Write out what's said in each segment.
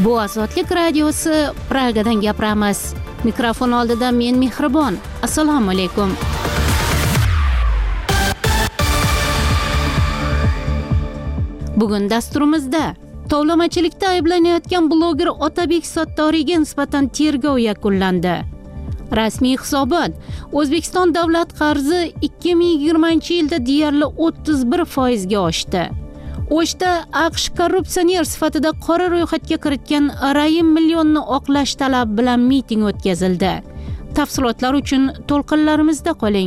Bu Ozodlik radiosi, Pragadan gapiramiz. Mikrofon oldida men Mehribon. Assalomu alaykum. Bugun dasturimizda tovlamachilikda ayblanayotgan bloger Otabek Sattoriyga nisbatan tergov yakunlandi. Rasmiy hisobot: O'zbekiston davlat qarzi 2020-yilda deyarli 31% ga oshdi. O'shda AQSh korrupsioner sifatida qora ro'yxatga kiritgan Raim Millionni oqlash talabi bilan miting o'tkazildi. Tafsilotlar uchun to'lqinlarimizda qoling.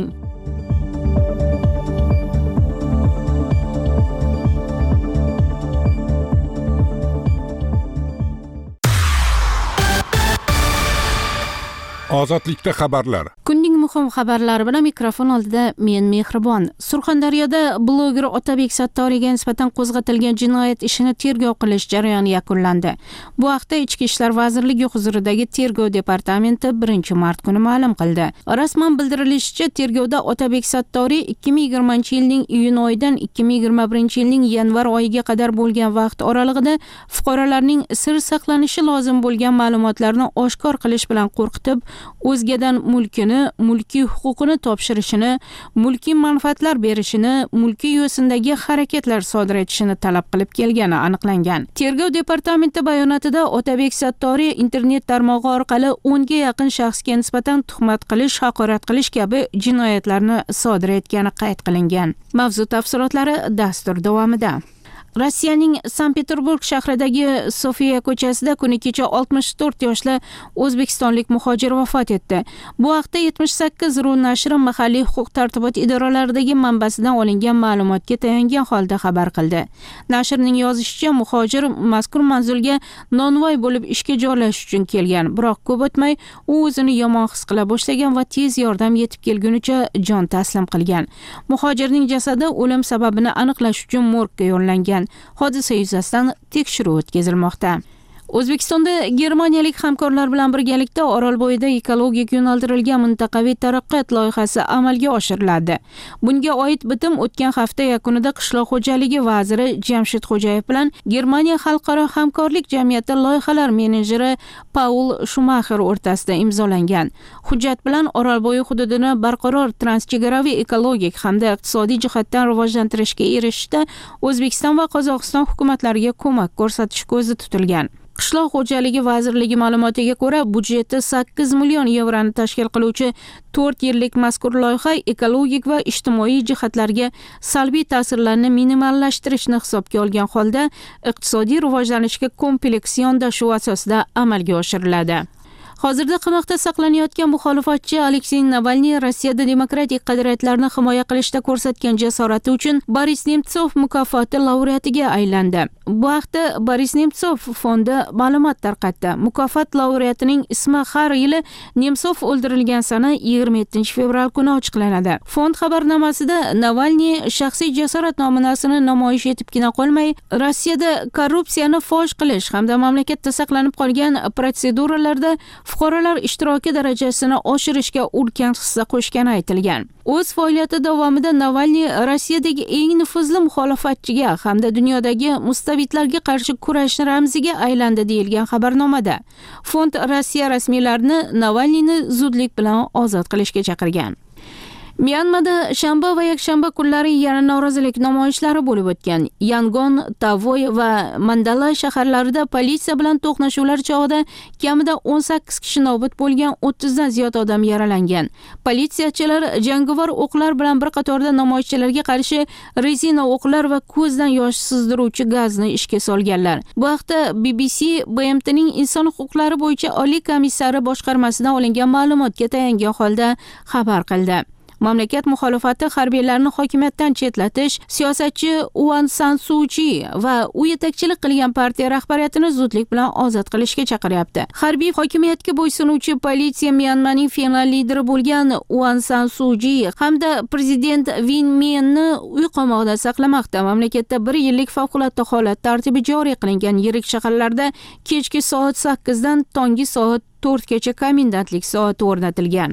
Ozodlikda xabarlar. Kunning muhim xabarlari bilan mikrofon oldida men Mehribon. Surxondaryoda bloger Otabek Sattoriyga nisbatan qo'zg'atilgan jinoyat ishini tergov qilish jarayoni yakunlandi. Bu haqda Ichki ishlar vazirligi huzuridagi Tergov departamenti 1-mart kuni ma'lum qildi. Rasman bildirilishicha, tergovda Otabek Sattoriy 2020-yilning iyun oyidan 2021-yilning yanvar oyiga qadar bo'lgan vaqt oralig'ida fuqarolarning sir saqlanishi lozim bo'lgan ma'lumotlarni oshkor qilish bilan qo'rqitib, o'zgadan mulkini, mulkiy huquqini topshirishini, mulkiy manfaatlar berishini, mulkiy yo'sindagi harakatlar sodir etishini talab qilib kelgani aniqlangan. Tergov departamenti bayonotida Otabek Sattoriy internet tarmog'i orqali 10 ga yaqin shaxsga nisbatan tuhmat qilish, haqorat qilish kabi jinoyatlarni sodir etgani qayd qilingan. Mavzu tafsilotlari dastur davomida. Rossiyaning Sankt-Peterburg shahridagi Sofiya ko'chasida kuni kecha 64 yoshli o'zbekistonlik muhojir vafot etdi. Bu haqda 78ru nashri mahalliy huquq-tartibot idoralaridagi manbasidan olingan ma'lumotga tayangan holda xabar qildi. Nashrning yozishicha, muhojir mazkur manzilga nonvoy bo'lib ishga joylashish uchun kelgan, biroq ko'p o'tmay u o'zini yomon his qila boshlagan va tez yordam yetib kelgunicha jon taslim qilgan. Muhojirning jasadi o'lim sababini aniqlash uchun morgga yo'llangan. Hodisa yuzasidan tekshiruv o'tkazilmoqda. O'zbekistonda germaniyalik hamkorlar bilan birgalikda Orolbo'yida ekologik yo'naltirilgan mintaqaviy taraqqiyot loyihasi amalga oshiriladi. Bunga oid bitim o'tgan hafta yakunida qishloq xo'jaligi vaziri Jamshid Xo'jayev bilan Germaniya xalqaro hamkorlik jamiyati loyihalar menejeri Paul Schumacher o'rtasida imzolangan. Hujjat bilan Orolbo'yi hududini barqaror transchegaraviy ekologik hamda iqtisodiy jihatdan rivojlantirishga erishishda O'zbekiston va Qozog'iston hukumatlariga ko'mak ko'rsatish ko'zda tutilgan. Qishloq xo'jaligi vazirligi ma'lumotiga ko'ra, budjeti 8 million yevroni tashkil qiluvchi 4 yillik mazkur loyiha ekologik va ijtimoiy jihatlarga salbiy ta'sirlarni minimallashtirishni hisobga olgan holda iqtisodiy rivojlanishga kompleks yondashuv asosida amalga oshiriladi. Hozirda qamoqda saqlanayotgan muxolifatchi Aleksey Navalniy Rossiyada demokratik qadriyatlarni himoya qilishda ko'rsatgan jasorati uchun Boris Nemtsov mukofoti laureatiga aylandi. Bu haqda Boris Nemtsov fondi ma'lumot tarqatdi. Mukofot laureatining ismi har yili Nemtsov o'ldirilgan sana 27-fevral kuni ochiqlanadi. Fond xabarnomasida Navalniy shaxsiy jasorat nominasini namoyish etibgina qolmay, Rossiyada korrupsiyani fosh qilish hamda mamlakatda saqlanib qolgan protseduralarda fuqarolar ishtiroki darajasini oshirishga ulkan hissa qo'shgani aytilgan. O'z faoliyati davomida Navalniy Rossiyadagi eng nufuzli muxolifatchiga hamda dunyodagi mustabidlarga qarshi kurash ramziga aylandi deyilgan xabarnomada. Fond Rossiya rasmiylarini Navalniyni zudlik bilan ozod qilishga chaqirgan. Myanmada shanba va yakshanba kunlari yana norozilik namoyishlari bo'lib o'tgan. Yangon, Tavoy va Mandalay shaharlarida politsiya bilan to'qnashuvlar chog'ida kamida 18 kishi nobud bo'lgan, 30 dan ziyod odam yaralangan. Politsiyachilar jangovar o'qlar bilan bir qatorda namoyishchilarga qarshi rezina o'qlar va ko'zdan yosh sizdiruvchi gazni ishga solganlar. Bu haqda BBC BMTning inson huquqlari bo'yicha oliy komissari boshqarmasidan olingan ma'lumotga tayangan holda xabar qildi. Mamlakat muxolifati harbiylarni hokimiyatdan chetlatish, siyosatchi Aung San Suu Kyi va u yetakchilik qilgan partiya rahbariyatini zudlik bilan ozod qilishga chaqiryapti. Harbiy hokimiyatga bo'ysunuvchi politsiya Myanmaning feodal lideri bo'lgan Aung San Suu Kyi hamda prezident Win Myintni uy qamoqda saqlamoqda. Mamlakatda 1 yillik favqulodda holat tartibi joriy qilingan. Yirik shaharlarda kechki soat 8 dan tongi soat 4 gacha komendantlik soati o'rnatilgan.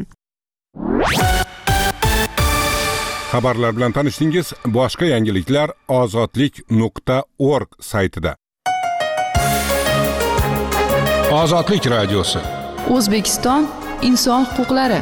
Xabarlar bilan tanishdingiz. Boshqa yangiliklar ozodlik.org saytida. Ozodlik radiosi. O'zbekiston inson huquqlari.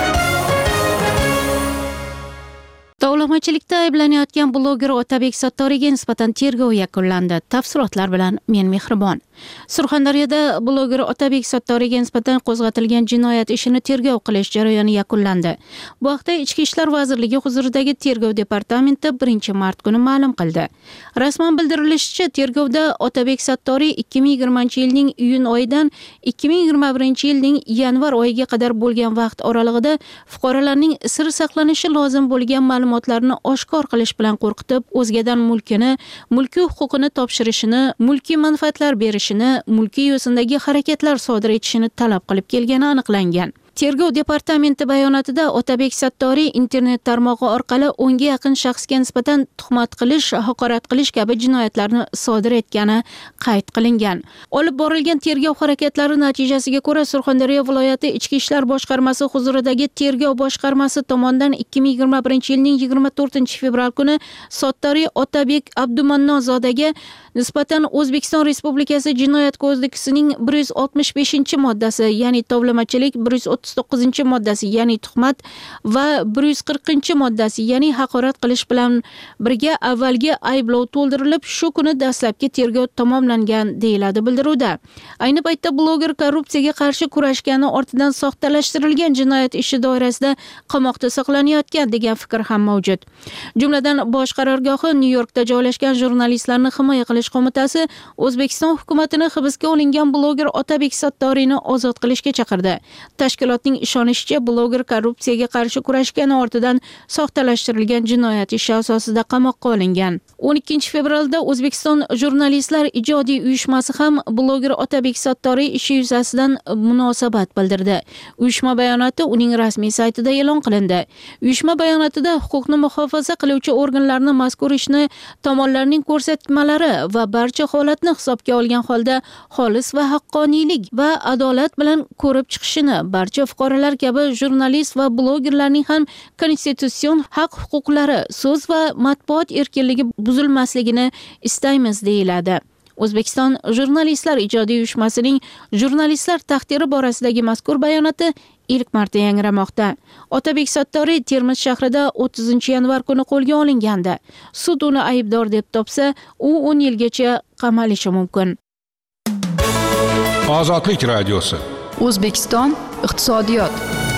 Tovlamachilikda ayblanayotgan bloger Otabek Sattoriyga nisbatan tergov yakunlandi. Tafsilotlar bilan men Mehribon. Surxondaryoda bloger Otabek Sattoriyga nisbatan qo'zg'atilgan jinoyat ishini tergov qilish jarayoni yakunlandi. Bu haqda Ichki ishlar vazirligi huzuridagi tergov departamenti 1-mart kuni ma'lum qildi. Rasman bildirilishicha, tergovda Otabek Sattoriy 2020-yilning iyun oyidan 2021-yilning yanvar oyiga qadar bo'lgan vaqt oralig'ida fuqarolarning sir saqlanishi lozim bo'lgan ma'lumotlarni oshkor qilish bilan qo'rqitib, o'zgadan mulkiy huquqini topshirishini, mulkiy manfaatlar berishini, mulkiy yo'sindagi harakatlar sodir etishini talab qilib kelgani aniqlangan. Tergov departamenti bayonotida Otabek Sattoriy internet tarmog'i orqali 10 ga yaqin shaxsga nisbatan tuhmat qilish, haqorat qilish kabi jinoyatlarni sodir etgani qayd qilingan. Olib borilgan tergov harakatlari natijasiga ko'ra Surxondaryo viloyati Ichki ishlar boshqarmasi huzuridagi tergov boshqarmasi tomonidan 2021-yilning 24-fevral kuni Sattoriy Otabek Abdumannozodaga nisbatan O'zbekiston Respublikasi Jinoyat kodeksining 165-moddasi, ya'ni tovlamachilik, 139-moddasi, ya'ni tuhmat va 140-moddasi, ya'ni haqorat qilish bilan birga avvalgi ayblov to'ldirilib, shu kuni dastlabki tergov tamomlangan deyiladi bildiruvda. Ayni paytda bloger korrupsiyaga qarshi kurashgani ortidan soxtalashtirilgan jinoyat ishi doirasida qamoqda saqlanayotgan degan fikr ham mavjud. Jumladan, bosh qarorgohi Nyu-Yorkda joylashgan jurnalistlarni himoya qilish qo'mitasi O'zbekiston hukumatini hibsga olingan bloger Otabek Sattoriyni ozod qilishga chaqirdi. Tashkilotning ishonishicha, bloger korrupsiyaga qarshi kurashgani ortidan soxtalashtirilgan jinoyat ishi asosida qamoqqa olingan. 12-fevralda O'zbekiston jurnalistlar ijodiy uyushmasi ham bloger Otabek Sattoriy ishi yuzasidan munosabat bildirdi. Uyushma bayonoti uning rasmiy saytida e'lon qilindi. Uyushma bayonotida huquqni muhofaza qiluvchi organlarni mazkur ishni tomonlarning ko'rsatmalari va barcha holatni hisobga olgan holda xolis va haqqoniylik va adolat bilan ko'rib chiqishini, barcha fuqarolar kabi jurnalist va blogerlarning ham konstitutsion haq-huquqlari, so'z va matbuot erkinligi buzilmasligini istaymiz deyiladi. O'zbekiston jurnalistlar ijodiy uyushmasining jurnalistlar taqdiri borasidagi mazkur bayonoti ilk marta yangramoqda. Otabek Sattoriy Termiz shahrida 30-yanvar kuni qo'lga olingandi. Sud uni aybdor deb topsa, u 10 yilgacha qamalishi mumkin. Ozodlik radiosi. O'zbekiston iqtisodiyot.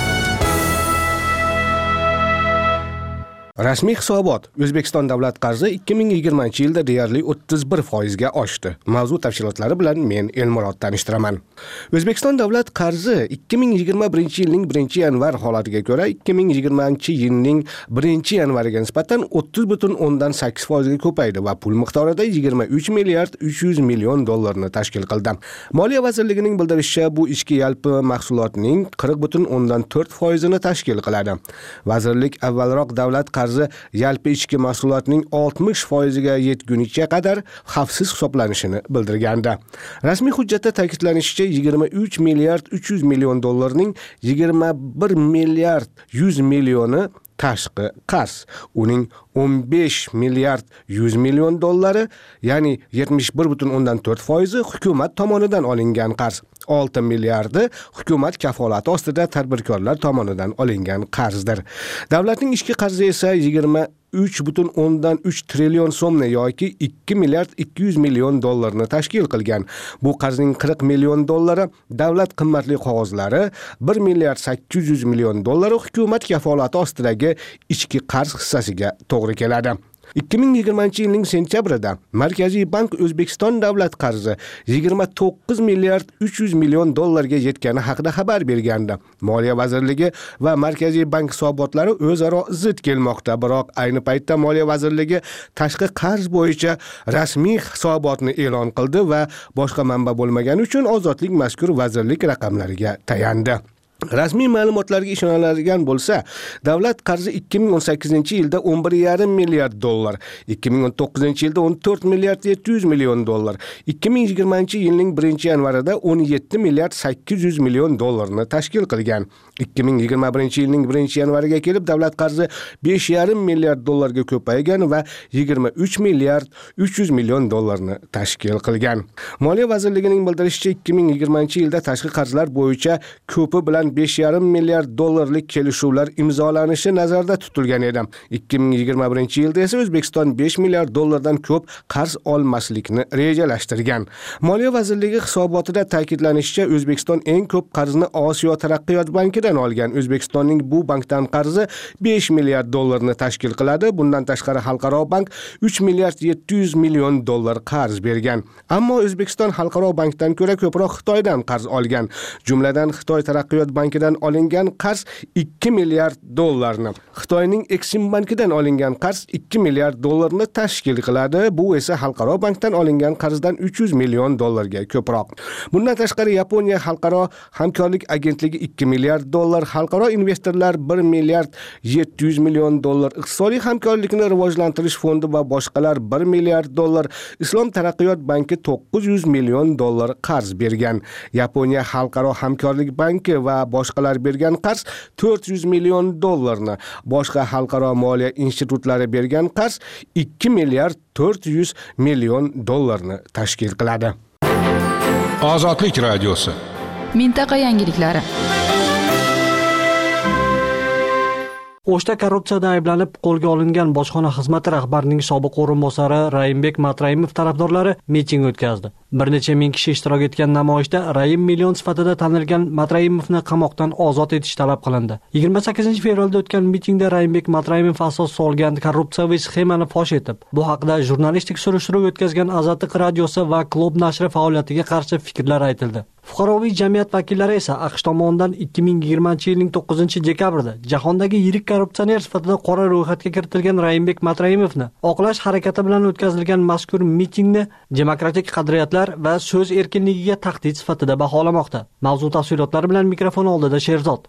Rasmiy hisobot. O'zbekiston davlat qarzi 2020-yilda deyarli 31% ga oshdi. Mavzu tafsilotlari bilan men Elmurod tanishtiraman. O'zbekiston davlat qarzi 2021-yilning 1-yanvar holatiga ko'ra 2020-yilning 1-yanvariga nisbatan 30.8% ga ko'paydi va pul miqdorida 23 milliard 300 million dollarni tashkil qildi. Moliya vazirligining bildirishicha, bu ichki yalpi mahsulotning 40.4% ni tashkil qiladi. Vazirlik avvalroq davlat qarzi yalpi ichki mahsulotning 60% ga yetgunicha qadar xavfsiz hisoblanishini bildirgandi. Rasmiy hujjatda ta'kidlanishicha, 23 milliard 300 million dollarning 21 milliard 100 millioni tashqi qarz. Uning 15 milliard 100 million dollari, ya'ni 71.4% hukumat tomonidan olingan qarz. 6 milliardi hukumat kafolati ostida tadbirkorlar tomonidan olingan qarzdir. Davlatning ichki qarzi esa 23.3 trillion so'mni yoki 2 milliard 200 million dollarni tashkil qilgan. Bu qarzning 40 million dollari davlat qimmatli qog'ozlari, 1 milliard 800 million dollari hukumat kafolati ostidagi ichki qarz hissasiga to'g'ri keladi. 2020 yilning sentyabrida Markaziy bank O'zbekiston davlat qarzi 29 milliard 300 million dollarga yetgani haqida xabar bergandi. Moliya vazirligi va Markaziy bank hisobotlari o'zaro zid kelmoqda, biroq ayni paytda Moliya vazirligi tashqi qarz bo'yicha rasmiy hisobotni e'lon qildi va boshqa manba bo'lmagani uchun Ozodlik mazkur vazirlik raqamlariga tayandi. Rasmiy ma'lumotlarga ishoniladigan bo'lsa, davlat qarzi 2018-yilda 11,5 milliard dollar, 2019-yilda 14 milliard 700 million dollar, 2020-yilning 1-yanvarida 17 milliard 800 million dollarni tashkil qilgan. 2021-yilning 1-yanvariga kelib davlat qarzi 5,5 milliard dollarga ko'paygan va 23 milliard 300 million dollarni tashkil qilgan. Moliya vazirligining bildirishicha, 2020-yilda tashqi qarzlar bo'yicha ko'pi bilan 5,5 milliard dollarlik kelishuvlar imzolanishi nazarda tutilgan edi. 2021-yilda esa O'zbekiston 5 milliard dollardan ko'p qarz olmaslikni rejalashtirgan. Moliya vazirligi hisobotida ta'kidlanishicha, O'zbekiston eng ko'p qarzni Osiyo taraqqiyot bankidan olgan. O'zbekistonning bu bankdan qarzi 5 milliard dollarni tashkil qiladi. Bundan tashqari Xalqaro bank 3 milliard 700 million dollar qarz bergan. Ammo O'zbekiston Xalqaro bankdan ko'ra ko'proq Xitoydan qarz olgan. Jumladan Xitoy taraqqiyot bankidan olingan qarz 2 milliard dollarni, Xitoyning Exim bankidan olingan qarz 2 milliard dollarni tashkil qiladi. Bu esa Xalqaro bankdan olingan qarzdan 300 million dollarga ko'proq. Bundan tashqari Yaponiya xalqaro hamkorlik agentligi 2 milliard dollar, Xalqaro investorlar 1 milliard 700 million dollar, Iqtisodiy hamkorlikni rivojlantirish fondi va boshqalar 1 milliard dollar, Islom taraqqiyot banki 900 million dollar qarz bergan. Yaponiya xalqaro hamkorlik banki va boshqalar bergan qarz 400 million dollarni, boshqa xalqaro moliya institutlari bergan qarz 2 milliard 400 million dollarni tashkil qiladi. Ozodlik radiosi. Mintaqa yangiliklari. O'shda korrupsiyada ayblanib qo'lga olingan bojxona xizmati rahbarining sobiq o'rinbosari Rayimbek Matraimov tarafdorlari miting o'tkazdi. Bir necha ming kishi ishtirok etgan namoyishda Rayim million sifatida tanilgan Matraimovni qamoqdan ozod etish talab qilindi. 28-fevralda o'tgan mitingda Rayimbek Matraimov asos solgan korrupsiyaviy sxemani fosh etib, bu haqda jurnalistik surishtiruv o'tkazgan Azadlik radiosi va Klub nashri faoliyatiga qarshi fikrlar aytildi. Fuqaroviy jamiyat vakillari esa AQSh tomonidan 2020-yilning 9-dekabrida jahondagi yirik korrupsioner sifatida qora ro'yxatga kiritilgan Rayimbek Matraimovni oqlash harakati bilan o'tkazilgan mazkur mitingni demokratik qadriyatlar va so'z erkinligiga tahdid sifatida baholamoqda. Mavzu tafsilotlari bilan mikrofon oldida Sherzod.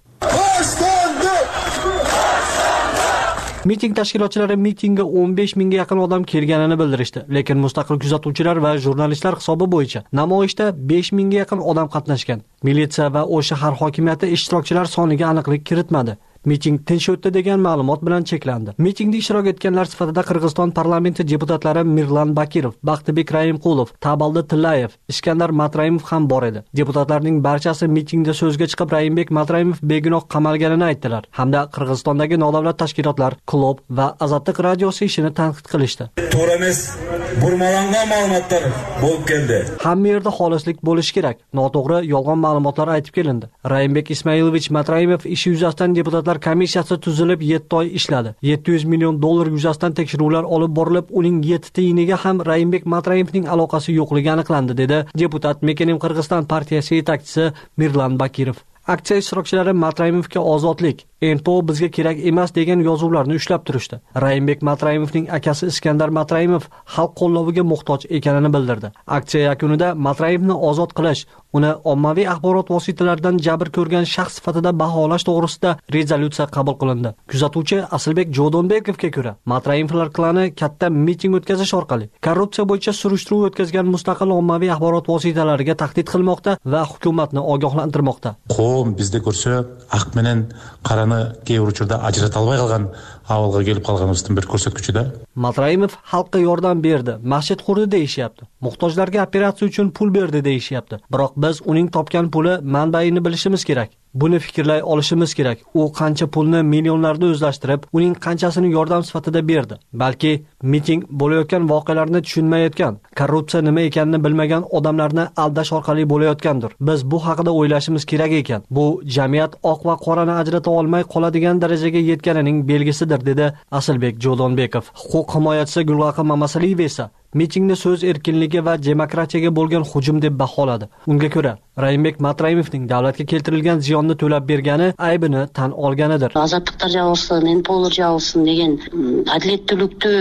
Miting tashkilotchilari mitingga 15 mingga yaqin odam kelganini bildirishdi, lekin mustaqil kuzatuvchilar va jurnalistlar hisobi bo'yicha namoyishda 5 mingga yaqin odam qatnashgan. Militsiya va shahar hokimiyati ishtirokchilar soniga aniqlik kiritmadi. Miting tinch o'tdi degan ma'lumot bilan cheklandi. Mitingda ishtirok etganlar sifatida Qirg'iziston parlamenti deputatlari Mirlan Bakirov, Baxtibek Raimqulov, Tabaldi Tillayev, Iskandar Matraimov ham bor edi. Deputatlarning barchasi mitingda so'zga chiqib Rayimbek Matraimov begunoh qamalganini aytdilar, hamda Qirg'izistondagi nodavlat tashkilotlar, klub va Azadlik radiosi ishini tanqid qilishdi. To'g'ri emas, burmalangan ma'lumotlar bo'lib keldi. Hamma yerda xolislik bo'lishi kerak. Noto'g'ri, yolg'on ma'lumotlar aytib kelindi. Rayimbek Ismailovich Matraimov ishi yuzasidan deputatlar komissiyasi tuzilib 7 oy ishladi. 700 million dollar yuzasidan tekshiruvlar olib borilib, uning 7 tiyiniga ham Rayimbek Matraimovning aloqasi yo'qligi aniqlandi, dedi deputat Mekenim Qirg'iziston partiyasi yetakchisi Mirlan Bakirov. Aksiya ishtirokchilari Matraimovga ozodlik, NPO bizga kerak emas degan yozuvlarni ushlab turishdi. Rayimbek Matraimovning akasi Iskandar Matraimov xalq qo'lloviga muhtoj ekanini bildirdi. Aksiya yakunida Matraimovni ozod qilish, uni ommaviy axborot vositalaridan jabr ko'rgan shaxs sifatida baholash to'g'risida rezolyutsiya qabul qilindi. Kuzatuvchi Asilbek Jodonbekovga ko'ra, Matraimovlar klani katta miting o'tkazish orqali korrupsiya bo'yicha surishtiruv o'tkazgan mustaqil ommaviy axborot vositalariga tahdid qilmoqda va hukumatni ogohlantirmoqda. Bizde ko'rsa, aq bilan qarani keyingi uchurda ajrata olmay qolgan avvalga kelib qolganimizdan bir ko'rsatkichida. Matraimov xalqqa yordam berdi, masjid qurdi deyishyapti. Muhtojlarga operatsiya uchun pul berdi deyishyapti. Biroq biz uning topgan puli manbaini bilishimiz kerak. Buni fikrlay olishimiz kerak. U qancha pulni millionlarda o'zlashtirib, uning qanchasini yordam sifatida berdi. Balki miting bo'layotgan voqealarni tushunmayotgan, korrupsiya nima ekanini bilmagan odamlarni aldash orqali bo'layotgandir. Biz bu haqida o'ylashimiz kerak ekan. Bu jamiyat oq va qorani ajrata olmay qoladigan darajaga yetganining belgisidir, dedi Asilbek Jodonbekov. Huquq himoyachisi Gulg'aqi Mamasaliyeva esa mitingni so'z erkinligi va demokratiyaga bo'lgan hujum deb baholadi. Unga ko'ra, Rayimbek Matraimovning davlatga keltirilgan ziyonni to'lab bergani aybini tan olganidir. Azadlıklar jabılsın, NPO'lar jabılsın degan adalettүүлүктү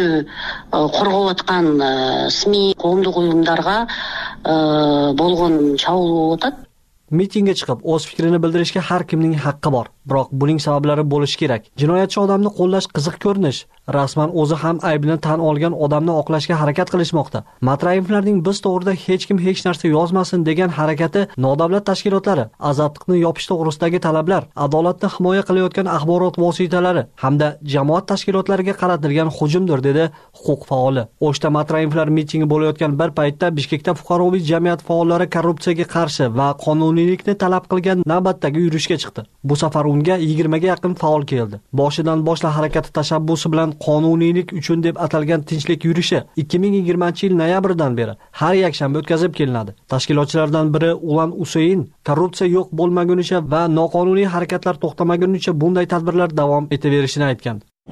коргоп аткан СМИ коомдук уюмдарга болгон чабуул болуп атат. Mitingga chiqib o'z fikrini bildirishga har kimning haqqi bor, biroq buning sabablari bo'lishi kerak. Jinoyatchi odamni qo'llash qiziq ko'rinish. Rasman o'zi ham aybini tan olgan odamni oqlashga harakat qilishmoqda. Matraimlarning biz to'g'rida hech kim hech narsa yozmasin degan harakati nodavlat tashkilotlari, azobni yopish to'g'risidagi talablar, adolatni himoya qilayotgan axborot vositalari hamda jamoat tashkilotlariga qaratilgan hujumdir, dedi huquq faoli. O'shda Matraimlar mitingi bo'layotgan bir paytda Bishkekda fuqaroviy jamiyat faollari korrupsiyaga qarshi va qonuniylikni talab qilgan navbatdagi yurishga chiqdi. Bu safar unga 20 ga yaqin faol keldi. Boshidan boshlab harakati tashabbusi bilan qonuniylik uchun deb atalgan tinchlik yurishi 2020-yil noyabrdan beri har yakshanba o'tkazib kelinadi. Tashkilotchilardan biri Ulan Usayn korrupsiya yo'q bo'lmagunicha va noqonuniy harakatlar to'xtamagunicha bunday tadbirlar davom etaverishini aytgan.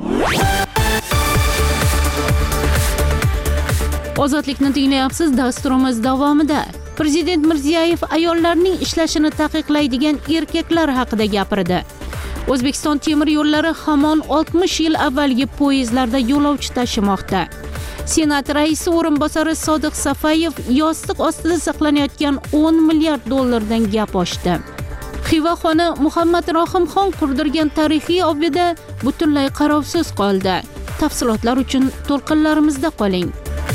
Ozodlikni tinglayapsiz. Dasturimiz davomida Prezident Mirziyoyev ayollarning ishlashini taqiqlaydigan erkaklar haqida gapirdi. O'zbekiston temir yo'llari hamon 60 yil avvalgi poyezdlarda yo'lovchi tashimoqda. Senat raisi o'rinbosari Sodiq Safayev yostiq ostida saqlanayotgan 10 milliard dollardan gap ochdi. Xiva xoni Muhammad Rohimxon qurdirgan tarixiy obida butunlay qarovsiz qoldi. Tafsilotlar uchun to'lqinlarimizda qoling.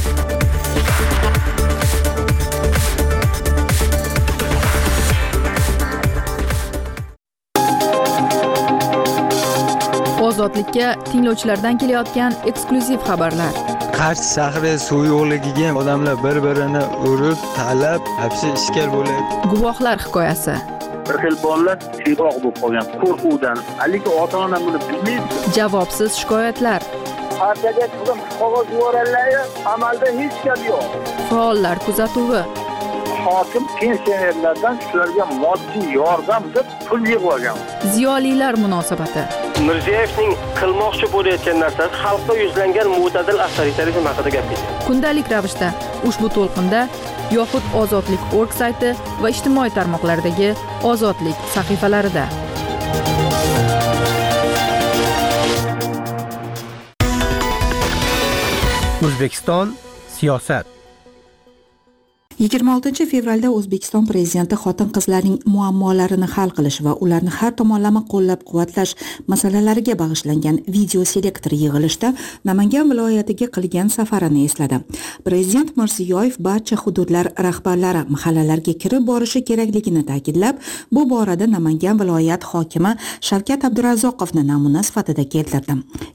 Ozodlikka tinglovchilardan kelayotgan eksklyuziv xabarlar. Qarshi shahri suv yo'qligiga odamlar bir-birini urib, talab, hapsi ishkal bo'ladi. Guvohlar hikoyasi. Bir xil bolalar tiyroq bo'lib qolgan qo'rquvdan, haligi ota-ona buni bilmaydi. Javobsiz shikoyatlar. Partiyaga chiqib qog'oz yuborganlar, amalda hech gap yo'q. Faollar kuzatuvi. Hokim pensionerlardan shularga moddiy yordam deb pul yig'ib olgan. Ziyolilar munosabati. Mirziyoyevning qilmoqchi bo'layotgan narsasi xalqqa yuzlangan mo'tadil avtoritarizm haqida gapirdi. Kundalik ravishda ushbu to'lqinda yoxud ozodlik.org sayti va ijtimoiy tarmoqlardagi ozodlik sahifalarida. O'zbekiston siyosat. 26 fevralda O'zbekiston prezidenti xotin-qizlarning muammolarini hal qilish va ularni har tomonlama qo'llab-quvvatlash masalalariga bag'ishlangan video selektor yig'ilishda Namangan viloyatiga qilgan safarini esladi. Prezident Mirziyoyev barcha hududlar rahbarlari mahallalarga kirib borishi kerakligini ta'kidlab, bu borada Namangan viloyat hokimi Shavkat Abdurazzoqovni namuna sifatida keltirdi.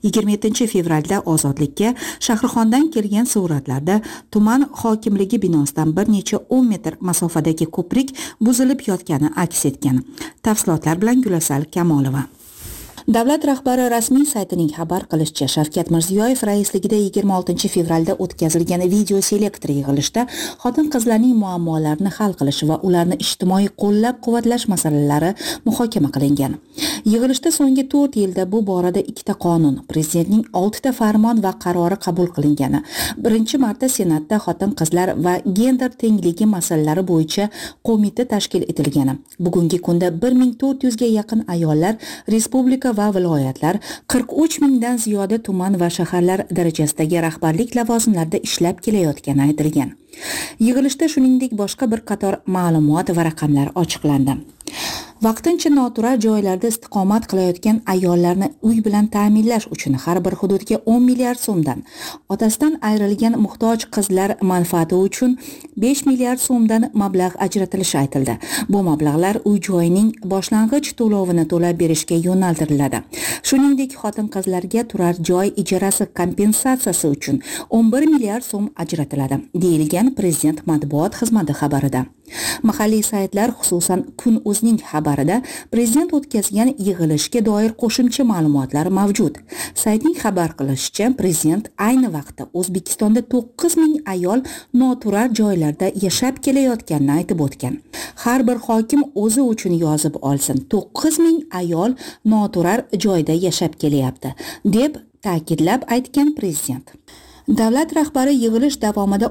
27 fevralda Ozodlikka Shahrixondan kelgan suratlarda tuman hokimligi binosidan bir necha 10 metr masofadagi ko'prik buzilib yotgani aks etgan. Tafsilotlar bilan Gulasal Kamolova. Davlat rahbari rasmiy saytining xabar qilishicha, Shavkat Mirziyoyev raisligida 26 fevralda o'tkazilgan video selektor yig'ilishda xotin-qizlarning muammolarini hal qilish va ularni ijtimoiy qo'llab-quvvatlash masalalari muhokama qilingan. Yig'ilishda so'nggi 4 yilda bu borada 2 ta qonun, prezidentning 6 ta farmon va qarori qabul qilingani, birinchi marta Senatda xotin-qizlar va gender tengligi masalalari bo'yicha qo'mita tashkil etilgani, bugungi kunda 1400 ga yaqin ayollar respublika va viloyatlar, 43 mingdan ziyoda tuman va shaharlar darajasidagi rahbarlik lavozimlarida ishlab kelayotgani aytilgan. Yig'ilishda shuningdek boshqa bir qator ma'lumot va raqamlar ochiqlandi. Vaqtincha noturar joylarda istiqomat qilayotgan ayollarni uy bilan ta'minlash uchun har bir hududga 10 milliard so'mdan, otasidan ayrilgan muhtoj qizlar manfaati uchun 5 milliard so'mdan mablag' ajratilishi aytildi. Bu mablag'lar uy-joyning boshlang'ich to'lovini to'lab berishga yo'naltiriladi. Shuningdek, xotin-qizlarga turar joy ijarasi kompensatsiyasi uchun 11 milliard so'm ajratiladi, deyilgan Prezident matbuot xizmati xabarida. Mahalliy saytlar, xususan Kun.uzning xabarida prezident o'tkazgan yig'ilishga doir qo'shimcha ma'lumotlar mavjud. Saytning xabar qilishicha, prezident ayni vaqtda O'zbekistonda 9 ming ayol noturar joylarda yashab kelayotganini aytib o'tgan. Har bir hokim o'zi uchun yozib olsin, 9 ming ayol noturar joyda yashab kelyapti, deb ta'kidlab aytgan prezident. Davlat rahbari yig'ilish davomida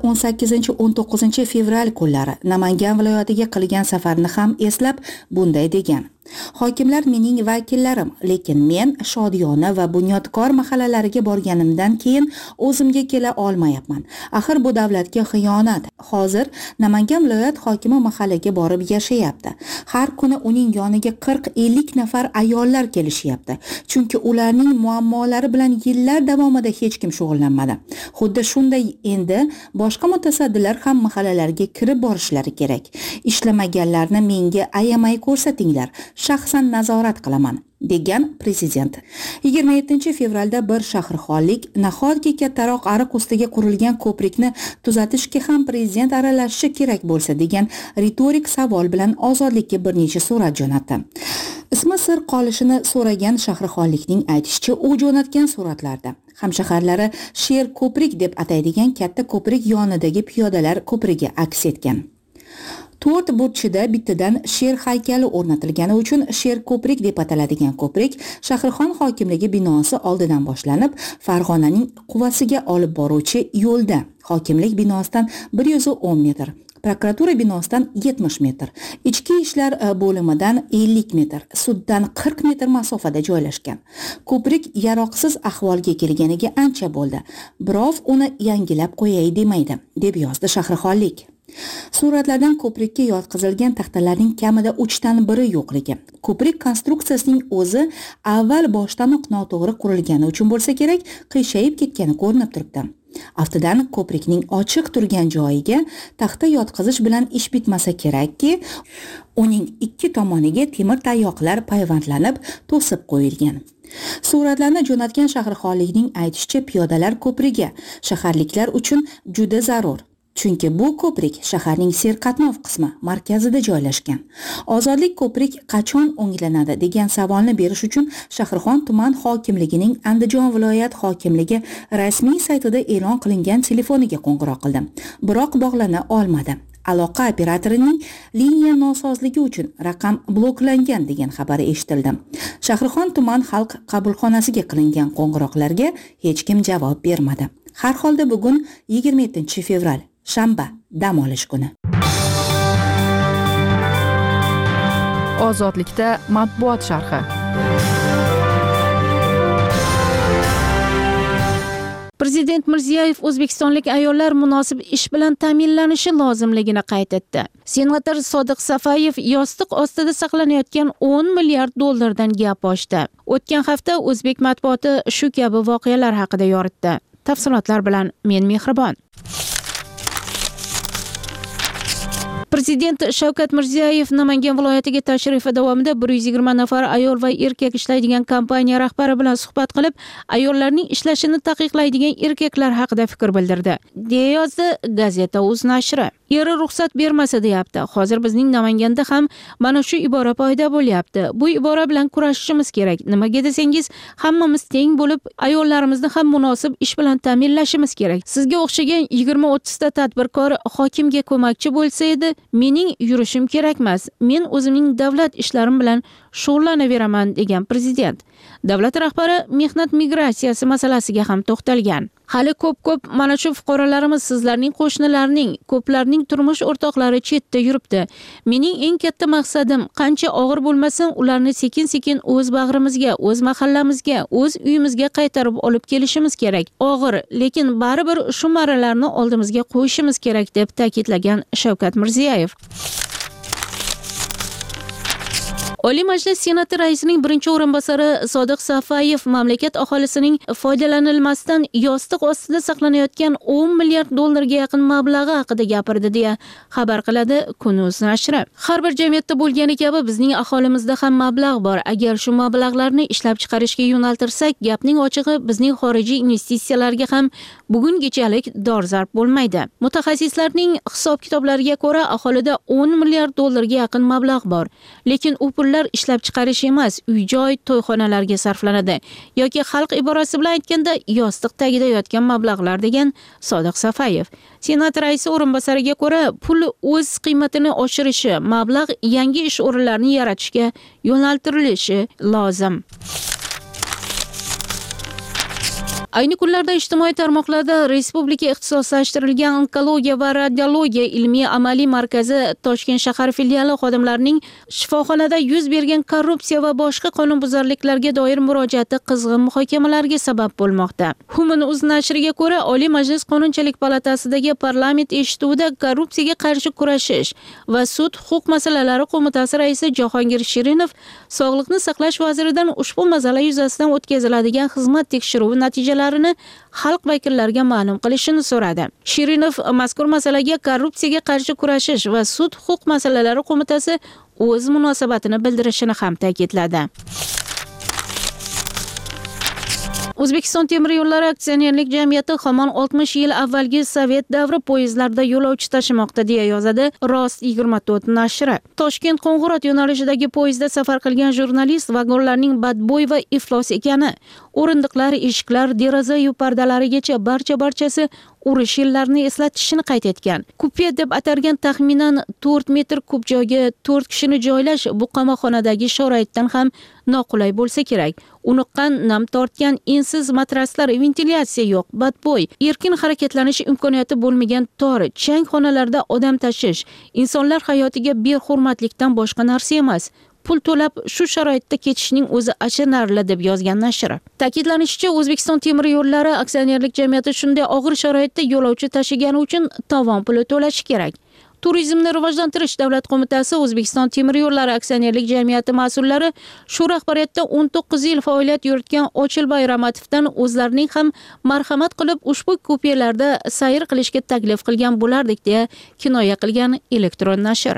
18-19 fevral kunlari Namangan viloyatiga qilgan safarni ham eslab bunday degan. Hokimlar mening vakillarim, lekin men Shodiyona va Bunyodkor mahallalariga borganimdan keyin o'zimga kela olmayapman. Axir bu davlatga xiyonat. Hozir Namangan viloyat hokimi mahallaga borib yashayapti. Har kuni uning yoniga 40-50 nafar ayollar kelishyapti. Chunki ularning muammolari bilan yillar davomida hech kim shug'ullanmadi. Xuddi shunday endi boshqa mutasaddilar ham mahallalarga kirib borishlari kerak. Ishlamaganlarni menga ayamay ko'rsatinglar. Shaxsan nazorat qilaman, degan prezident. 27 fevralda bir shahrixonlik nahotki kattaroq ariq ustiga qurilgan ko'prikni tuzatishga ham prezident aralashishi kerak bo'lsa degan ritorik savol bilan Ozodlikka bir necha surat jo'natdi. Ismi sir qolishini so'ragan shahrixonlikning aytishicha, u jo'natgan suratlarda hamshaharlari Sher ko'prik deb ataydigan katta ko'prik yonidagi piyodalar ko'prigi aks etgan. 4 burchida bittadan sher haykali o'rnatilgani uchun Sher ko'prik deb ataladigan ko'prik Shahrixon hokimligi binosi oldidan boshlanib, Farg'onaning Quvasiga olib boruvchi yo'lda, hokimlik binosidan 110 metr, prokuratura binosidan 70 metr, ichki ishlar bo'limidan 50 metr, suddan 40 metr masofada joylashgan. Ko'prik yaroqsiz ahvolga kelganiga ancha bo'ldi. Birov uni yangilab qo'yay demaydi, deb yozdi shahrixonlik. Suratlardan ko'prikka yotqizilgan taxtalarning kamida 3 dan 1 yo'qligi. Ko'prik konstruksiyasining o'zi avval boshdanoq noto'g'ri qurilgani uchun bo'lsa kerak, qiyshayib ketgani ko'rinib turibdi. Aftidan ko'prikning ochiq turgan joyiga taxta yotqizish bilan ish bitmasa kerakki, uning ikki tomoniga temir tayoqlar payvandlanib to'sib qo'yilgan. Suratlarni jo'natgan shahrixonlikning aytishicha, piyodalar ko'prigi shaharliklar uchun juda zarur. Chunki bu ko'prik shaharning serqatnov qismi markazida joylashgan. Ozodlik ko'prik qachon o'nglanadi degan savolni berish uchun Shahrixon tuman hokimligining Andijon viloyat hokimligi rasmiy saytida e'lon qilingan telefoniga qo'ng'iroq qildim. Biroq bog'lana olmadi. Aloqa operatorining liniya nosozligi uchun raqam bloklangan degan xabar eshitildi. Shahrixon tuman xalq qabulxonasiga qilingan qo'ng'iroqlarga hech kim javob bermadi. Har holda bugun 27 fevral shanba, dam olish kuni. Ozodlikda matbuot sharhi. Prezident Mirziyoyev o'zbekistonlik ayollar munosib ish bilan ta'minlanishi lozimligini qayd etdi. Senator Sodiq Safayev yostiq ostida saqlanayotgan 10 milliard dollardan gap ochdi. O'tgan hafta o'zbek matbuoti shu kabi voqealar haqida yoritdi. Tafsilotlar bilan men Mehribon. Prezident Shavkat Mirziyoyev Namangan viloyatiga tashrifi davomida 120 nafar ayol va erkak ishlaydigan kompaniya rahbari bilan suhbat qilib, ayollarning ishlashini taqiqlaydigan erkaklar haqida fikr bildirdi, deya yozdi Gazeta.uz nashri. Eri ruxsat bermasa deyapti. Hozir bizning Namanganda ham mana shu ibora paydo bo'lyapti. Bu ibora bilan kurashishimiz kerak. Nimaga desangiz, hammamiz teng bo'lib, ayollarimizni ham munosib ish bilan ta'minlashimiz kerak. Sizga o'xshagan 20-30 ta tadbirkor hokimga ko'makchi bo'lsa edi, mening yurishim kerak emas. Men o'zimning davlat ishlarim bilan shug'ullanaveraman, degan prezident. Davlat rahbari mehnat migratsiyasi masalasiga ham to'xtalgan. Hali ko'p mana shu fuqarolarimiz sizlarning qo'shnilarning, ko'plarning turmush o'rtoqlari chetda yuribdi. Mening eng katta maqsadim qancha og'ir bo'lmasin, ularni sekin-sekin o'z bag'rimizga, o'z mahallamizga, o'z uyimizga qaytarib olib kelishimiz kerak. Og'ir, lekin baribir shu marralarni oldimizga qo'yishimiz kerak, deb ta'kidlagan Shavkat Mirziyoyev. Oliy Majlis Senati raisining birinchi o'rinbosari Sodiq Safayev mamlakat aholisining foydalanilmasdan yostiq ostida saqlanayotgan 10 milliard dollarga yaqin mablag'i haqida gapirdi, deya xabar qiladi Kun.uz nashri. Har bir jamiyatda bo'lgani kabi bizning aholimizda ham mablag' bor. Agar shu mablag'larni ishlab chiqarishga yo'naltirsak, gapning ochig'i bizning xorijiy investitsiyalarga ham bugungichalik dolzarb bo'lmaydi. Mutaxassislarning hisob-kitoblariga ko'ra, aholida 10 milliard dollarga yaqin mablag' bor. Lekin u pullar ishlab chiqarish emas, uy-joy, to'yxonalarga sarflanadi yoki xalq iborasi bilan aytganda yostiq tagida yotgan mablag'lar, degan Sodiq Safayev. Senat raisi o'rinbosariga ko'ra, pul o'z qiymatini oshirishi, mablag' yangi ish o'rinlarini yaratishga yo'naltirilishi lozim. Ayni kunlarda ijtimoiy tarmoqlarda Respublika ixtisoslashtirilgan onkologiya va radiologiya ilmiy amaliy markazi Toshkent shahar filiali xodimlarining shifoxonada yuz bergan korrupsiya va boshqa qonunbuzarliklarga doir murojaati qizg'in muhokamalarga sabab bo'lmoqda. Human.uz nashriga ko'ra, Oliy Majlis Qonunchilik palatasidagi parlament eshituvida korrupsiyaga qarshi kurashish va sud huquq masalalari qo'mitasi raisi Jahongir Shirinov Sog'liqni saqlash vaziridan ushbu masala yuzasidan o'tkaziladigan xizmat tekshiruvi natijalarini xalq vakillariga ma'lum qilishini so'radi. Shirinov mazkur masalaga korrupsiyaga qarshi kurashish va sud huquq masalalari qo'mitasi o'z munosabatini bildirishini ham ta'kidladi. O'zbekiston temir yo'llari aksionerlik jamiyati hamon 60 yil avvalgi sovet davri poyezdlarida yo'lovchi tashimoqda deya yozadi Rost 24 nashri. Toshkent Qo'ng'irot yo'nalishidagi poyezdda safar qilgan jurnalist vagonlarning badbo'y va iflos ekani, o'rindiqlar, eshiklar, deraza-yu pardalarigacha barchasi urush yillarini eslatishini qayd etgan. Kupe deb atalgan taxminan 4 metr kub joyga 4 kishini joylash bu qamoqxonadagi sharoitdan ham noqulay bo'lsa kerak. Uniqqan, nam tortgan, ensiz matraslar, ventilyatsiya yo'q, badbo'y, erkin harakatlanish imkoniyati bo'lmagan tor, chang xonalarda odam tashish insonlar hayotiga behurmatlikdan boshqa narsa emas. Pul to'lab shu sharoitda ketishning o'zi achinarli deb yozgan nashr. Ta'kidlanishicha, O'zbekiston temir yo'llari aksionerlik jamiyati shunday og'ir sharoitda yo'lovchi tashigani uchun tovon puli to'lashi kerak. Turizmni rivojlantirish davlat qo'mitasi O'zbekiston temir yo'llari aksionerlik jamiyati mas'ullari shu rahbariyatda 19 yil faoliyat yuritgan Ochilboy Ramatovdan o'zlarining ham marhamat qilib ushbu kupelarda sayr qilishga taklif qilgan bo'lardik deya kinoya qilgan elektron nashr.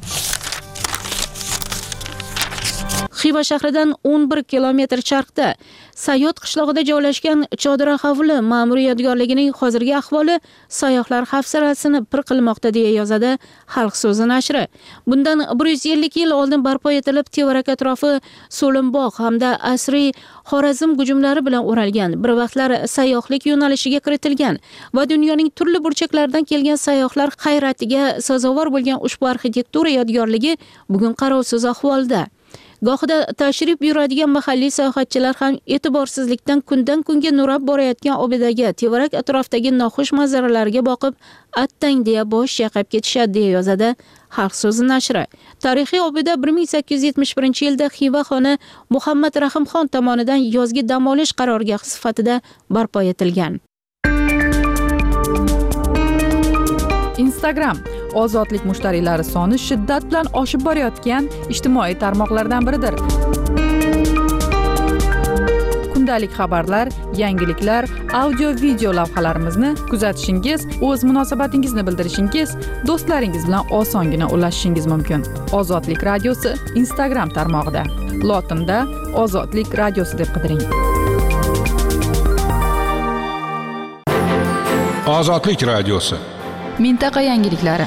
Xiva shahridan 11 kilometr charqda Sayot qishlog'ida joylashgan Chodira hovli ma'muriy yodgorligining hozirgi ahvoli sayyohlar hafsalasini pir qilmoqda deya yozadi Xalq so'zi nashri. Bundan 150 yil oldin barpo etilib, tevarak atrofi so'limboq hamda asriy Xorazm hujumlari bilan o'ralgan, bir vaqtlar sayyohlik yo'nalishiga kiritilgan va dunyoning turli burchaklaridan kelgan sayyohlar hayratiga sazovor bo'lgan ushbu arxitektura yodgorligi bugun qarovsiz ahvolda. Gohida tashrif buyuradigan mahalliy sayohatchilar ham e'tiborsizlikdan kundan kunga nurab borayotgan obidaga, tevarak atrofdagi noxush manzaralarga boqib, attang deya bosh chayqab ketishadi deya yozadi Xalq so'zi nashri. Tarixiy obida 1871-yilda Xiva xoni Muhammad Rahimxon tomonidan yozgi dam olish qarorgohi sifatida barpo etilgan. Instagram ozodlik mushtariylari soni shiddat bilan oshib borayotgan ijtimoiy tarmoqlardan biridir. Kundalik xabarlar, yangiliklar, audio-video lavhalarimizni kuzatishingiz, o'z munosabatingizni bildirishingiz, do'stlaringiz bilan osongina ulashishingiz mumkin. Ozodlik radiosi Instagram tarmog'ida. Lotinda Ozodlik radiosi deb qidiring. Ozodlik radiosi. Mintaqa yangiliklari.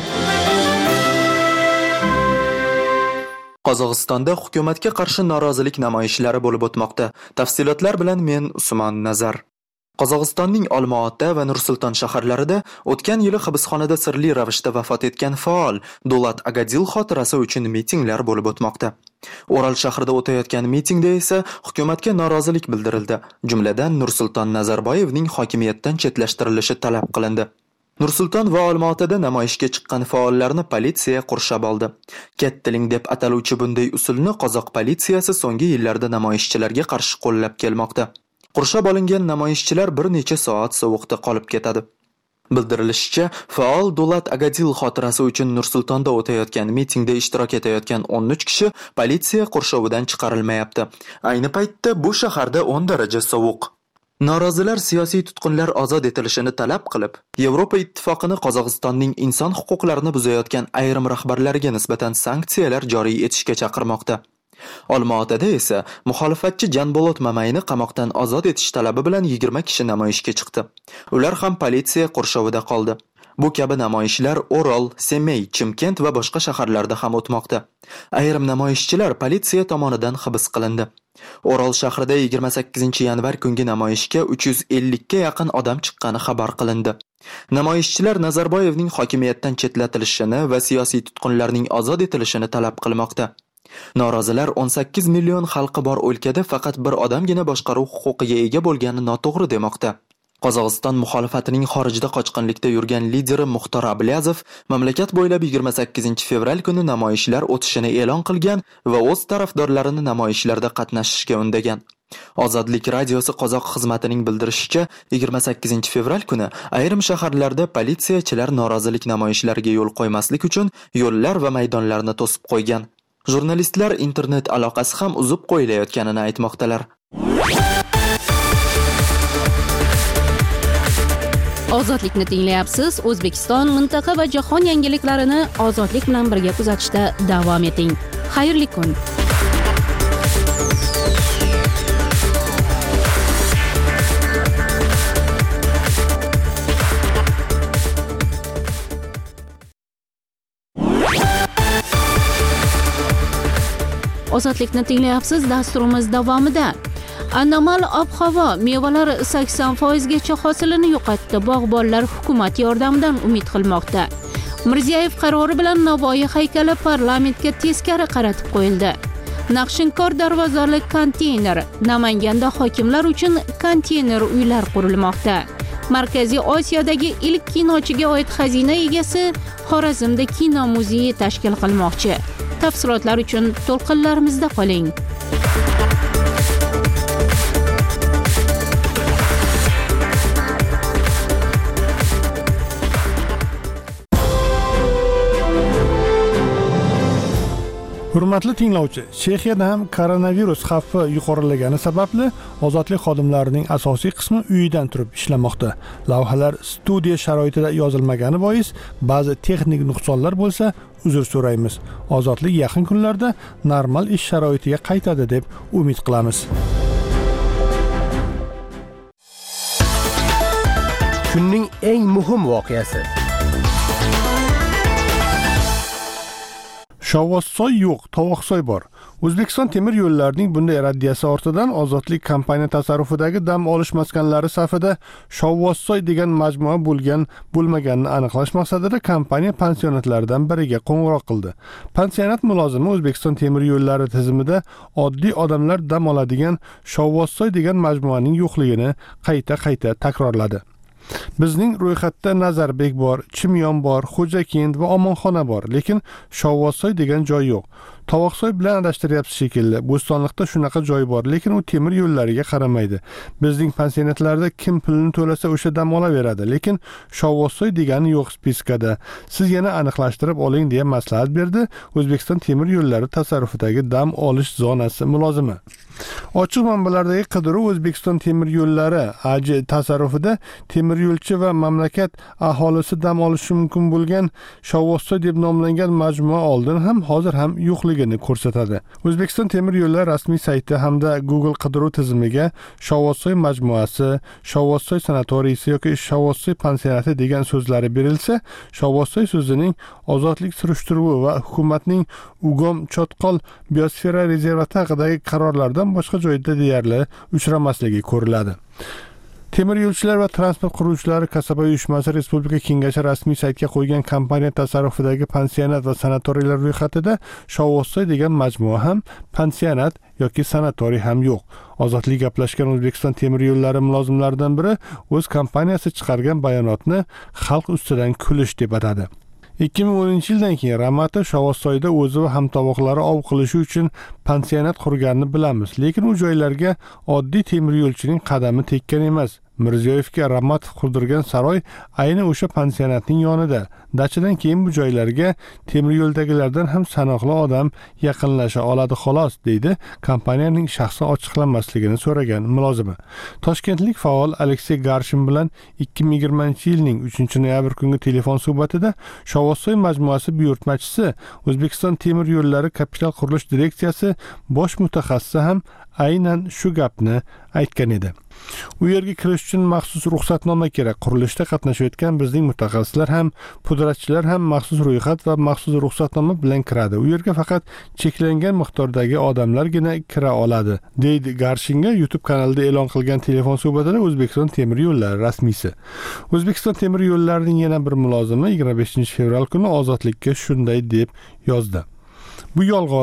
Qozog'istonda hukumatga qarshi norozilik namoyishlari bo'lib o'tmoqda. Tafsilotlar bilan men Usmon Nazar. Qozog'istonning Olmaota va Nur-Sulton shaharlarida o'tgan yili hibsxonada sirli ravishda vafot etgan faol Dulat Agadil xotirasi uchun mitinglar bo'lib o'tmoqda. Oral shahrida o'tayotgan mitingda esa hukumatga norozilik bildirildi. Jumladan Nur-Sulton Nazarboyevning hokimiyatdan chetlashtirilishi talab qilindi. Nur-Sulton va Olmaotada namoyishga chiqqan faollarni politsiya qurshab oldi. Kattaling deb ataluvchi bunday usulni qozoq politsiyasi so'nggi yillarda namoyishchilarga qarshi qo'llab kelmoqda. Qurshab olingan namoyishchilar bir necha soat sovuqda qolib ketadi. Bildirilishicha, faol Dulat Agadil xotirasi uchun Nur-Sultonda o'tayotgan mitingda ishtirok etayotgan 13 kishi politsiya qurshovidan chiqarilmayapti. Ayni paytda bu shaharda 10 daraja sovuq. Norozilar siyosiy tutqunlar ozod etilishini talab qilib, Yevropa ittifoqini Qozog'istonning inson huquqlarini buzayotgan ayrim rahbarlariga nisbatan sanksiyalar joriy etishga chaqirmoqda. Olmaotada esa muxolifatchi Janbolot Mamayni qamoqdan ozod etish talabi bilan 20 kishi namoyishga chiqdi. Ular ham politsiya qurshovida qoldi. Bu kabi namoyishlar Orol, Semey, Chimkent va boshqa shaharlarda ham o'tmoqda. Ayrim namoyishchilar politsiya tomonidan hibs qilindi. Orol shahrida 28-yanvar kungi namoyishga 350 ga yaqin odam chiqqani xabar qilindi. Namoyishchilar Nazarboyevning hokimiyatdan chetlatilishini va siyosiy tutqunlarning ozod etilishini talab qilmoqda. Norozilar 18 million xalqi bor o'lkada faqat bir odamgina boshqaruv huquqiga ega bo'lgani noto'g'ri demoqda. Qozog'iston muxolifatining xorijda qochqinlikda yurgan lideri Muxtor Ablyazov mamlakat bo'ylab 28 fevral kuni namoyishlar o'tishini e'lon qilgan va o'z tarafdorlarini namoyishlarda qatnashishga undagan. Ozodlik radiosi qozoq xizmatining bildirishicha, 28 fevral kuni ayrim shaharlarda politsiyachilar norozilik namoyishlariga yo'l qo'ymaslik uchun yo'llar va maydonlarni to'sib qo'ygan. Jurnalistlar internet aloqasi ham uzib qo'yilayotganini aytmoqdalar. Ozodlikni tinglayapsiz. O'zbekiston, mintaqa va jahon yangiliklarini ozodlik bilan birga kuzatishda davom eting. Xayrli kun. Ozodlikni tinglayapsiz. Dasturimiz davomida anomal ob-havo mevalar 80% gacha hosilini yo'qotdi. Bog'bonlar hukumat yordamidan umid qilmoqda. Mirziyoyev qarori bilan Navoiy haykali parlamentga teskari qaratib qo'yildi. Naqshinkor darvozali konteyner. Namanganda hokimlar uchun konteyner uylar qurilmoqda. Markaziy Osiyodagi ilk kinochiga oid xazina egasi Xorazmda kino muzeyi tashkil qilmoqchi. Tafsilotlar uchun to'lqinlarimizda qoling. Hurmatli tinglovchi, Chexiyada ham koronavirus xavfi yuqorilagani sababli ozodlik xodimlarining asosiy qismi uyidan turib ishlamoqda. Lavhalar studiya sharoitida yozilmagani bois ba'zi texnik nuqsonlar bo'lsa, uzr so'raymiz. Ozodlik yaqin kunlarda normal ish sharoitiga qaytadi deb umid qilamiz. Kunning eng muhim voqeasi. Shovvozsoy yo'q, Tovoqsoy bor. O'zbekiston temir yo'llarining bunday raddiyasi ortidan Ozodlik kompaniya tasarrufidagi dam olish maskanlari safida Shovvozsoy degan majmua bo'lmaganini aniqlash maqsadida kompaniya pansionatlaridan biriga qo'ng'iroq qildi. Pansionat mulozimi O'zbekiston temir yo'llari tizimida oddiy odamlar dam oladigan Shovvozsoy degan majmuaning yo'qligini qayta takrorladi. Bizning ro'yxatda Nazarbek bor, Chimyon bor, Xo'jakent va Omonxona bor, lekin Shovvozsoy degan joy yo'q. Tovoqsoy bilan adashtiryapsiz shekilli. Bo'stonliqda shunaqa joy bor, lekin u temir yo'llariga qaramaydi. Bizning pansionatlarda kim pulini to'lasa o'sha dam olaveradi, lekin Shovvozsoy degani yo'q spiskada. Siz yana aniqlashtirib oling deya maslahat berdi O'zbekiston temir yo'llari tasarrufidagi dam olish zonasi mulozimi. Ochiq manbalardagi qidiruv O'zbekiston temir yo'llari AJ tasarrufida temir yo'lchi va mamlakat aholisi dam olishi mumkin bo'lgan Shovvozsoy deb nomlangan majmua oldin ham hozir ham yo'qligini ko'rsatadi. O'zbekiston temir yo'llari rasmiy sayti hamda Google qidiruv tizimiga Shovvozsoy majmuasi, Shovvozsoy sanatoriysi yoki Shovvozsoy pansionati degan so'zlari berilsa, Shovvozsoy so'zining ozodlik surishtiruvi va hukumatning Ugom Chotqol biosfera rezervati haqidagi qarorlardan boshqa joyda deyarli uchramasligi ko'riladi. Temir yo'lchilar va transport quruvchilari kasaba uyushmasi Respublika Kengashi rasmiy saytga qo'ygan kompaniya tasarrufidagi pansionat va sanatoriylar ro'yxatida Shovvozsoy degan majmua ham, pansionat yoki sanatoriy ham yo'q. Ozodlik gaplashgan O'zbekiston temir yo'llari mulozimlaridan biri o'z kompaniyasi chiqargan bayonotni xalq ustidan kulish deb atadi. 2010-yildan keyin Ramata Shovvozsoyda o'zi va hamtovoqlari ov qilishi uchun pansionat qurganini bilamiz, lekin u joylarga oddiy temir yo'lchining qadami tekkan emas. Mirziyoyevga Ramatov qurdirgan saroy ayni o'sha pansionatning yonida. Dachidan keyin bu joylarga temir yo'ldagilardan ham sanoqli odam yaqinlasha oladi xolos, deydi kompaniyaning shaxsi ochiqlanmasligini so'ragan mulozima. Toshkentlik faol Aleksey Garshin bilan 2020-yilning 3-noyabr kungi telefon suhbatida Shovvozsoy majmuasi buyurtmachisi, O'zbekiston temir yo'llari kapital qurilish direksiyasi bosh mutaxassisi ham aynan shu gapni aytgan edi. U yerga kirish uchun maxsus ruxsatnoma kerak. Qurilishda qatnashayotgan bizning mutaxassislar ham, pudratchilar ham maxsus ro'yxat va maxsus ruxsatnoma bilan kiradi. U yerga faqat cheklangan miqdordagi odamlargina kira oladi, deydi Garshinga YouTube kanalida e'lon qilgan telefon suhbatida O'zbekiston temir yo'llari rasmiysi. O'zbekiston temir yo'llarining yana bir mulozimi 25 fevral kuni Ozodlikka shunday deb yozdi. Bu yolg'on.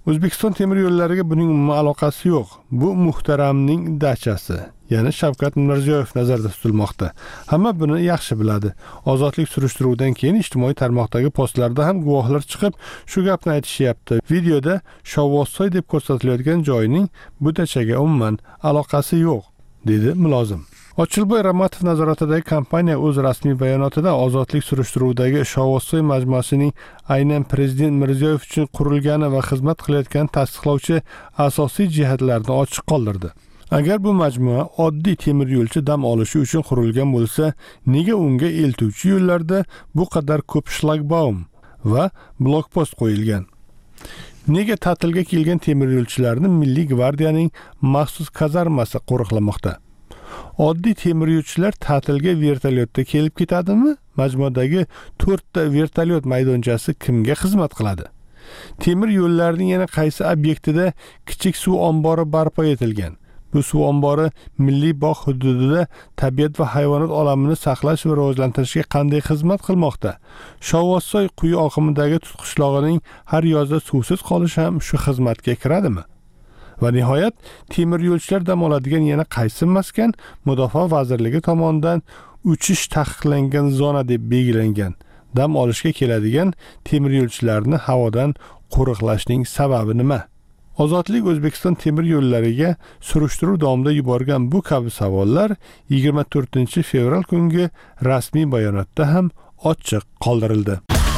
O'zbekiston temir yo'llariga buning umuman aloqasi yo'q. Bu muhtaramning dachasi, ya'ni Shavkat Mirziyoyev nazarda tutilmoqda. Hamma buni yaxshi biladi. Ozodlik surishtiruvidan keyin ijtimoiy tarmoqdagi postlarda ham guvohlar chiqib, shu gapni aytishyapti. Videoda Shovvozsoy deb ko'rsatilayotgan joyning bu dachaga umuman aloqasi yo'q, dedi mulozim. Ochilboy Ramatov nazoratidagi kompaniya o'z rasmiy bayonotida ozodlik surishtiruvidagi Shovvozsoy majmuasining aynan prezident Mirziyoyev uchun qurilgani va xizmat qilayotgani tasdiqlovchi asosiy jihatlarni ochiq qoldirdi. Agar bu majmua oddiy temir yo'lchi dam olishi uchun qurilgan bo'lsa, nega unga eltuvchi yo'llarda bu qadar ko'p shlagbaum va blokpost qo'yilgan? Nega ta'tilga kelgan temir yo'lchilarni Milliy gvardiyaning maxsus kazarmasi qo'riqlamoqda? Oddiy temir yo'lchilar ta'tilga vertolyotda kelib ketadimi? Majmuadagi 4 ta vertolyot maydonchasi kimga xizmat qiladi? Temir yo'llarning yana qaysi obyektida kichik suv ombori barpo etilgan? Bu suv ombori milliy bog' hududida tabiat va hayvonot olamini saqlash va rivojlantirishga qanday xizmat qilmoqda? Shovvozsoy quyi oqimidagi tutqishlog'ining har yozda suvsiz qolishi ham shu xizmatga kiradimi? Va nihoyat, temir yo'lchilar dam oladigan yana qaysi maskan Mudofaa vazirligi tomonidan uchish taqiqlangan zona deb belgilangan? Dam olishga keladigan temir yo'lchilarni havodan qo'riqlashning sababi nima? Ozodlik O'zbekiston temir yo'llariga surishtiruv davomida yuborgan bu kabi savollar 24-fevral kungi rasmiy bayonotda ham ochiq qoldirildi.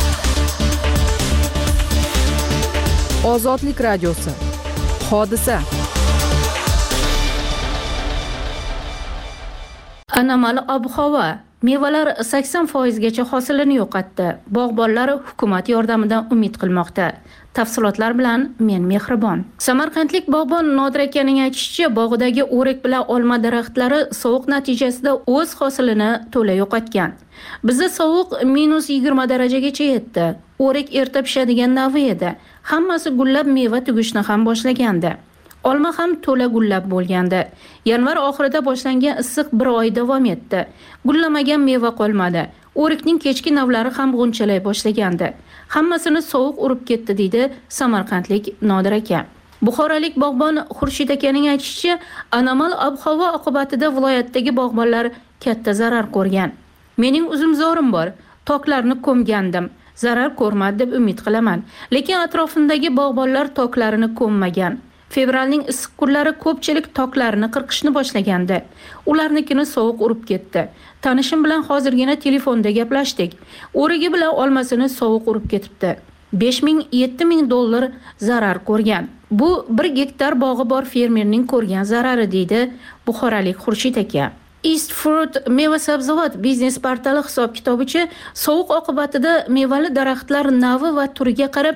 Ozodlik radiosi. Hodisa. Anomal ob-havo mevalar 80% gacha hosilini yo'qotdi. Bog'bonlar hukumat yordamidan umid qilmoqda. Tafsilotlar bilan men Mehribon. Samarqandlik bog'bon Nodir akaning aytishicha, bog'idagi o'rik bilan olma daraxtlari sovuq natijasida o'z hosilini to'la yo'qotgan. Bizda sovuq -20 darajagacha yetdi. O'rik erta pishadigan navi edi. Hammasi gullab meva tugishni ham boshlagandi. Olma ham to'la gullab bo'lgandi. Yanvar oxirida boshlangan issiq bir oy davom etdi. Gullamagan meva qolmadi. O'rikning kechki navlari ham g'unchalay boshlagandi. Hammasini sovuq urib ketdi, deydi samarqandlik Nodir aka. Buxorolik bog'bon Xurshid akaning aytishicha, anomal ob-havo oqibatida viloyatdagi bog'bonlar katta zarar ko'rgan. Mening uzumzorim bor, toklarni ko'mgandim. Zarar ko'rmadi deb umid qilaman. Lekin atrofimdagi bog'bonlar toklarini ko'mmagan. Fevralning issiq kunlari ko'pchilik toklarini qirqishni boshlagandi. Ularnikini sovuq urib ketdi. Tanishim bilan hozirgina telefonda gaplashdik. O'rigi bilan olmasini sovuq urib ketibdi. 5000-7000 dollar zarar ko'rgan. Bu 1 gektar bog'i bor fermerning ko'rgan zarari, deydi buxorolik Xurshid aka. East Fruit meva sabzavot biznes portali hisob-kitobicha sovuq oqibatida mevali daraxtlar navi va turiga qarab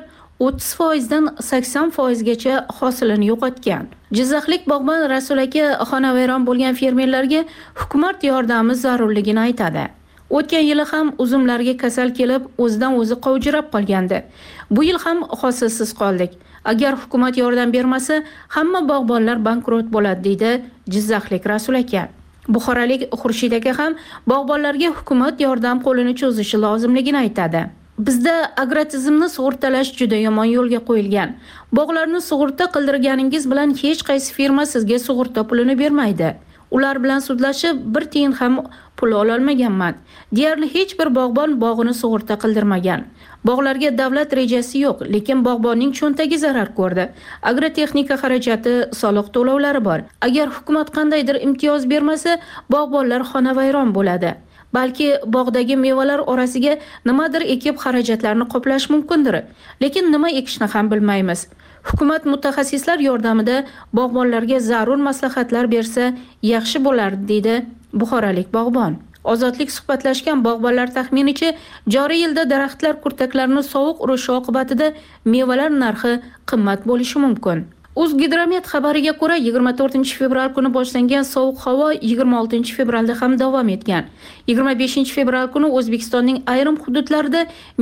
30% dan 80% gacha hosilini yo'qotgan. Jizzaxlik bog'bon Rasul aka xonavayron bo'lgan fermerlarga hukumat yordami zarurligini aytadi. O'tgan yili ham uzumlarga kasal kelib, o'zidan o'zi qovjirab qolgandi. Bu yil ham hosilsiz qoldik. Agar hukumat yordam bermasa, hamma bog'bonlar bankrot bo'ladi, deydi Jizzaxlik Rasul aka. Buxorolik Xurshid aka ham bog'bonlarga hukumat yordam qo'lini cho'zishi lozimligini aytadi. Bizda agrotizimni sug'urtalash juda yomon yo'lga qo'yilgan. Bog'larni sug'urta qildirganingiz bilan hech qaysi firma sizga sug'urta pulini bermaydi. Ular bilan sudlashib, bir tiyin ham pul ola olmaganman. Deyarli hech bir bog'bon bog'ini sug'urta qildirmagan. Bog'larga davlat rejasi yo'q, lekin bog'bonning cho'ntagi zarar ko'rdi. Agrotexnika xarajati, soliq to'lovlari bor. Agar hukumat qandaydir imtiyoz bermasa, bog'bonlar xonavayron bo'ladi. Balki bog'dagi mevalar orasiga nimadir ekib xarajatlarni qoplash mumkindir. Lekin nima ekishni ham bilmaymiz. Hukumat mutaxassislar yordamida bog'bonlarga zarur maslahatlar bersa yaxshi bo'lardi, deydi buxorolik bog'bon. Ozodlik suhbatlashgan bog'bonlar taxminicha, joriy yilda daraxtlar kurtaklarini sovuq urishi oqibatida mevalar narxi qimmat bo'lishi mumkin. O'zgidromet xabariga ko'ra 24-fevral kuni boshlangan sovuq havo 26-fevralda ham davom etgan. 25-fevral kuni O'zbekistonning ayrim hududlarida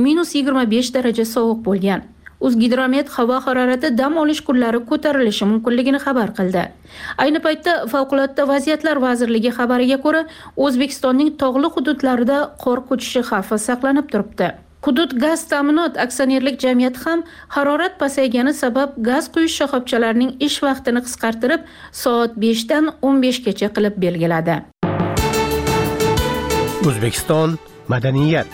-25 daraja sovuq bo'lgan. O'zgidromet havo harorati dam olish kunlari ko'tarilishi mumkinligini xabar qildi. Ayni paytda Favqulodda vaziyatlar vazirligi xabariga ko'ra, O'zbekistonning tog'li hududlarida qor ko'chishi xavfi saqlanib turibdi. Hudud gaz ta'minot aksionerlik jamiyati ham harorat pasaygani sabab gaz quyish shoxobchalarining ish vaqtini qisqartirib, soat 5 dan 15 gacha qilib belgiladi. O'zbekiston madaniyat.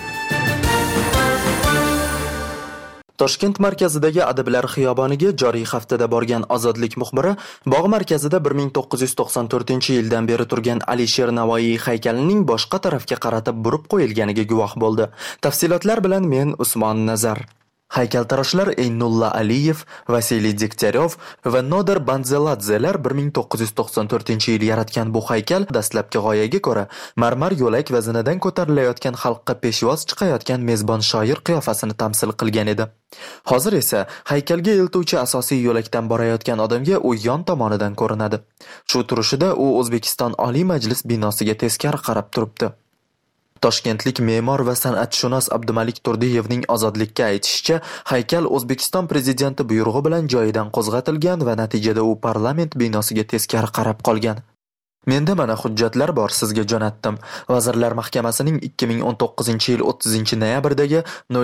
Toshkent markazidagi Adiblar xiyoboniga joriy haftada borgan Ozodlik muxbiri bog' markazida 1994-yildan beri turgan Alisher Navoiy haykalining boshqa tarafga qaratib burib qo'yilganiga guvoh bo'ldi. Tafsilotlar bilan men Usmon Nazar. Haykaltaroshlar Eynulla Aliyev, Vasiliy Degtyaryov va Nodir Banzeladzelar 1994-yil yaratgan bu haykal dastlabki g'oyaga ko'ra marmar yo'lak vaznidan ko'tarilayotgan xalqqa peshvoz chiqayotgan mezbon shoir qiyofasini tamsil qilgan edi. Hozir esa haykalga eltuvchi asosiy yo'lakdan borayotgan odamga u yon tomonidan ko'rinadi. Shu turishida u O'zbekiston Oliy Majlis binosiga teskari qarab turibdi. Toshkentlik me'mor va san'atshunos Abdumalik Turdiyevning Ozodlikka aytishicha, haykal O'zbekiston prezidenti buyrug'i bilan joyidan qo'zg'atilgan va natijada u parlament binosiga teskari qarab qolgan. Menda mana hujjatlar bor, sizga jo'natdim. Vazirlar Mahkamasining 2019-yil 30-noyabrdagi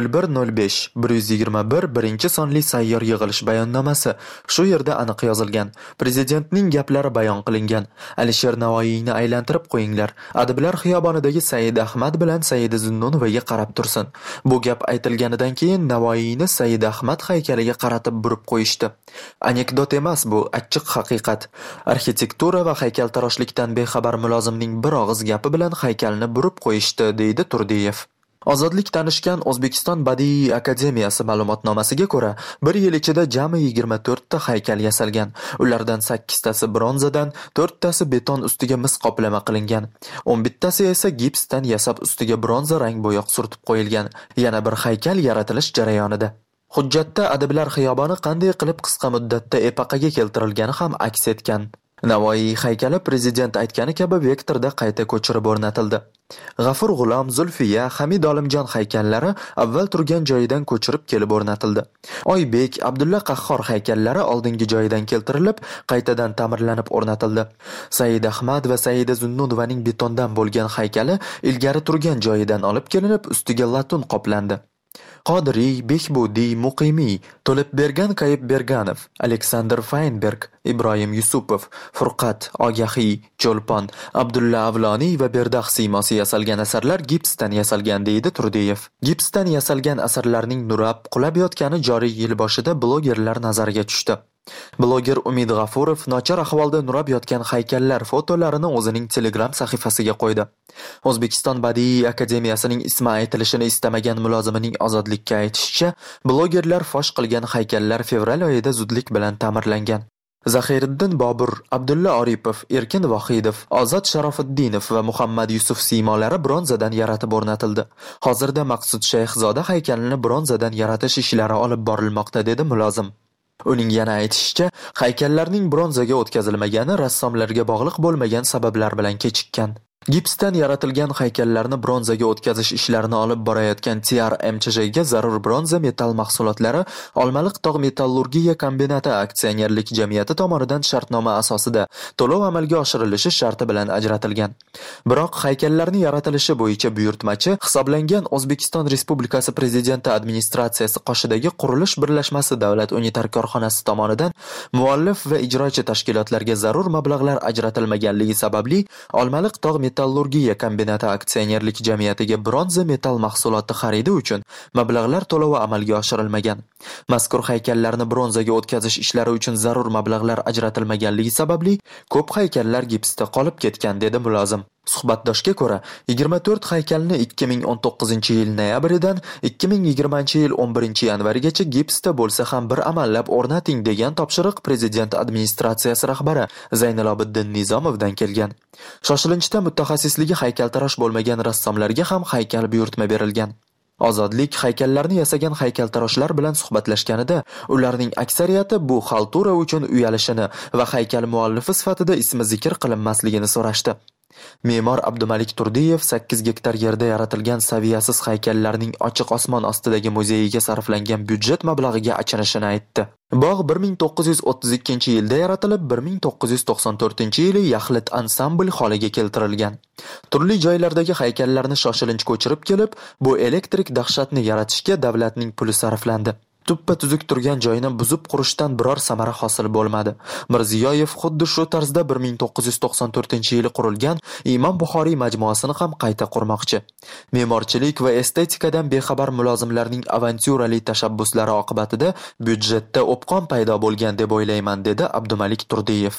01.05.121 birinchi sonli sayyor yig'ilish bayonnomasi. Shu yerda aniq yozilgan. Prezidentning gaplari bayon qilingan. Alisher Navoiyni aylantirib qo'yinglar. Adiblar xiyobonidagi Said Ahmad bilan Said Zunnunovaga qarab tursin. Bu gap aytilganidan keyin Navoiyni Said Ahmad haykaliga qaratib burib qo'yishdi. Anekdot emas bu, achchiq haqiqat. Arxitektura va haykaltaroshlik bexabar mulozimning bir og'iz gapi bilan haykalni burib qo'yishdi, deydi Turdiyev. Ozodlik tanishgan O'zbekiston Badiiy akademiyasi ma'lumotnomasiga ko'ra, bir yil ichida jami 24 ta haykal yasalgan. Ulardan 8 tasi bronzadan, 4 tasi beton ustiga mis qoplama qilingan. 11 tasi esa gipsdan yasab ustiga bronza rang bo'yoq surtib qo'yilgan. Yana bir haykal yaratilish jarayonida. Hujjatda Adiblar xiyoboni qanday qilib qisqa muddatda epaqaga keltirilgani ham aks etgan. Navoiy haykali prezident aytgani kabi vektorda qayta ko'chirib o'rnatildi. G'afur G'ulom, Zulfiya, Hamid Olimjon haykallari avval turgan joyidan ko'chirib kelib o'rnatildi. Oybek, Abdulla Qahhor haykallari oldingi joyidan keltirilib, qaytadan ta'mirlanib o'rnatildi. Said Ahmad va Saida Zunnunovaning betondan bo'lgan haykali ilgari turgan joyidan olib kelinib, ustiga latun qoplandi. Qodiriy, Behbudiy, Muqimiy, To'libbergan Qayibberganov, Aleksandr Feinberg, Ibrohim Yusupov, Furqat, Ogahiy, Cho'lpon, Abdulla Avloniy va Berdax siymosi yasalgan asarlar gipsdan yasalgan, deydi Turdiyev. Gipsdan yasalgan asarlarning nurab, qulab yotgani joriy yil boshida blogerlar nazariga tushdi. Bloger Umid G'afurov nochar ahvolda nurab yotgan haykallar fotolarini o'zining Telegram sahifasiga qo'ydi. O'zbekiston Badiiy akademiyasining ismi aytilishini istamagan mulozimining Ozodlikka aytishicha, blogerlar fosh qilgan haykallar fevral oyida zudlik bilan ta'mirlangan. Zahiriddin Bobur, Abdulla Oripov, Erkin Vohidov, Ozod Sharofiddinov va Muhammad Yusuf siymolari bronzadan yaratib o'rnatildi. Hozirda Maqsud Shayxzoda haykalini bronzadan yaratish ishlari olib borilmoqda, dedi mulozim. Uning yana aytishicha, haykallarning bronzaga o'tkazilmagani rassomlarga bog'liq bo'lmagan sabablar bilan kechikkan. Gipsdan yaratilgan haykallarni bronzaga o'tkazish ishlarini olib borayotgan TRMCHga zarur bronza metall mahsulotlari Olmaliq tog' metallurgiya kombinati aksionerlik jamiyati tomonidan shartnoma asosida to'lov amalga oshirilishi sharti bilan ajratilgan. Biroq haykallarning yaratilishi bo'yicha buyurtmachi hisoblangan O'zbekiston Respublikasi Prezidenti administratsiyasi qoshidagi qurilish birlashmasi davlat unitar korxonasi tomonidan muallif va ijrochi tashkilotlarga zarur mablag'lar ajratilmaganligi sababli Olmaliq tog' metallurgiya kombinati aksionerlik jamiyatiga bronza metall mahsuloti xaridi uchun mablag'lar to'lovi amalga oshirilmagan. Mazkur haykallarni bronzaga o'tkazish ishlari uchun zarur mablag'lar ajratilmaganligi sababli ko'p haykallar gipsda qolib ketgan, dedi mulozim. Suhbatdoshga ko'ra, 24 haykalni 2019-yil noyabridan 2020-yil 11-yanvarigacha gipsda bo'lsa ham bir amallab o'rnating degan topshiriq prezident administratsiyasi rahbari Zaynalobiddin Nizomovdan kelgan. Shoshilinchda mutaxassisligi haykaltarosh bo'lmagan rassomlarga ham haykal buyurtma berilgan. Ozodlik haykallarni yasagan haykaltaroshlar bilan suhbatlashganida ularning aksariyati bu xaltura uchun uyalishini va haykal muallifi sifatida ismi zikr qilinmasligini so'rashdi. Me'mor Abdumalik Turdiyev 8 gektar yerda yaratilgan saviyasiz haykallarning ochiq osmon ostidagi muzeyiga sarflangan byudjet mablag'iga achinishini aytdi. Bog' 1932-yilda yaratilib, 1994-yili yaxlit ansambl holiga keltirilgan. Turli joylardagi haykallarni shoshilinch ko'chirib kelib, bu elektrik dahshatni yaratishga davlatning puli sarflandi. Tuppa tuzuk turgan joyni buzib qurishdan biror samara hosil bo'lmadi. Mirziyoyev xuddi shu tarzda 1994-yili qurilgan Imom Buxoriy majmuasini ham qayta qurmoqchi. Me'morchilik va estetikadan bexabar mulozimlarning avantyurali tashabbuslari oqibatida byudjetda o'pqon paydo bo'lgan deb o'ylayman, dedi Abdumalik Turdiyev.